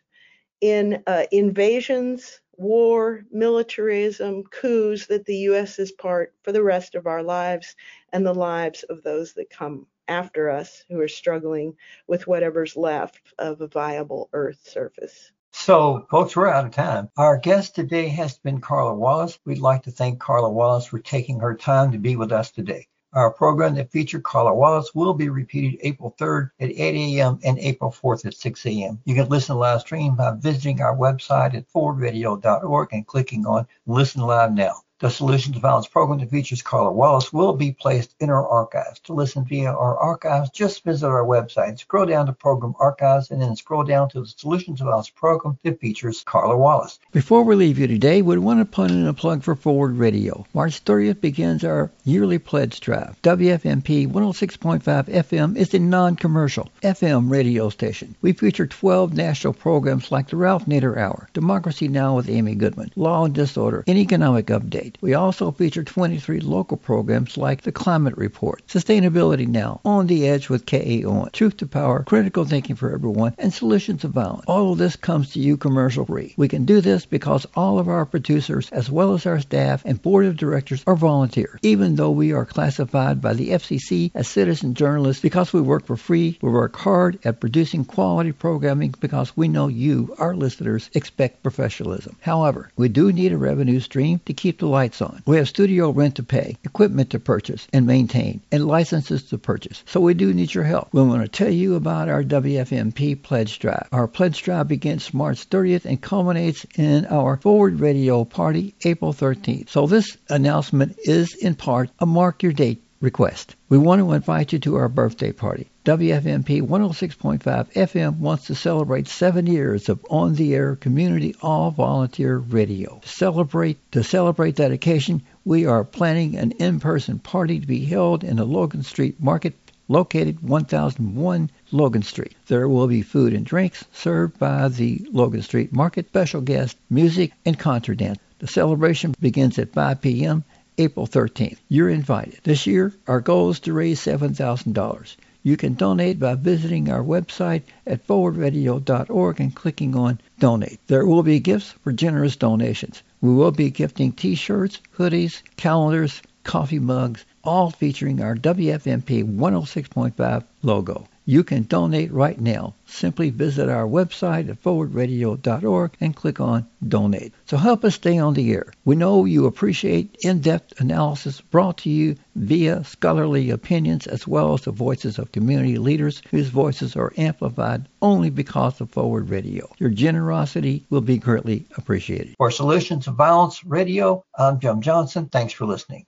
in invasions, war, militarism, coups that the U.S. is part for the rest of our lives and the lives of those that come after us who are struggling with whatever's left of a viable Earth surface. So, folks, we're out of time. Our guest today has been Carla Wallace. We'd like to thank Carla Wallace for taking her time to be with us today. Our program that featured Carla Wallace will be repeated April 3rd at 8 a.m. and April 4th at 6 a.m. You can listen live stream by visiting our website at forwardradio.org and clicking on Listen Live Now. The Solutions to Violence program that features Carla Wallace will be placed in our archives. To listen via our archives, just visit our website, scroll down to Program Archives, and then scroll down to the Solutions to Violence program that features Carla Wallace. Before we leave you today, we want to put in a plug for Forward Radio. March 30th begins our yearly pledge drive. WFMP 106.5 FM is a non-commercial FM radio station. We feature 12 national programs like the Ralph Nader Hour, Democracy Now! With Amy Goodman, Law and Disorder, and Economic Update. We also feature 23 local programs like The Climate Report, Sustainability Now, On the Edge with K.A. Owen, Truth to Power, Critical Thinking for Everyone, and Solutions to Violence. All of this comes to you commercial-free. We can do this because all of our producers, as well as our staff and board of directors, are volunteers. Even though we are classified by the FCC as citizen journalists, because we work for free, we work hard at producing quality programming because we know you, our listeners, expect professionalism. However, we do need a revenue stream to keep the lights on. We have studio rent to pay, equipment to purchase and maintain, and licenses to purchase. So we do need your help. We want to tell you about our WFMP Pledge Drive. Our Pledge Drive begins March 30th and culminates in our Forward Radio Party April 13th. So this announcement is in part a mark your date request. We want to invite you to our birthday party. WFMP 106.5 FM wants to celebrate 7 years of on-the-air community all-volunteer radio. To celebrate that occasion, we are planning an in-person party to be held in the Logan Street Market, located 1001 Logan Street. There will be food and drinks served by the Logan Street Market, special guest music, and contra dance. The celebration begins at 5 p.m. April 13th. You're invited. This year, our goal is to raise $7,000. You can donate by visiting our website at forwardradio.org and clicking on Donate. There will be gifts for generous donations. We will be gifting T-shirts, hoodies, calendars, coffee mugs, all featuring our WFMP 106.5 logo. You can donate right now. Simply visit our website at forwardradio.org and click on Donate. So help us stay on the air. We know you appreciate in-depth analysis brought to you via scholarly opinions as well as the voices of community leaders whose voices are amplified only because of Forward Radio. Your generosity will be greatly appreciated. For Solutions to Violence Radio, I'm Jim Johnson. Thanks for listening.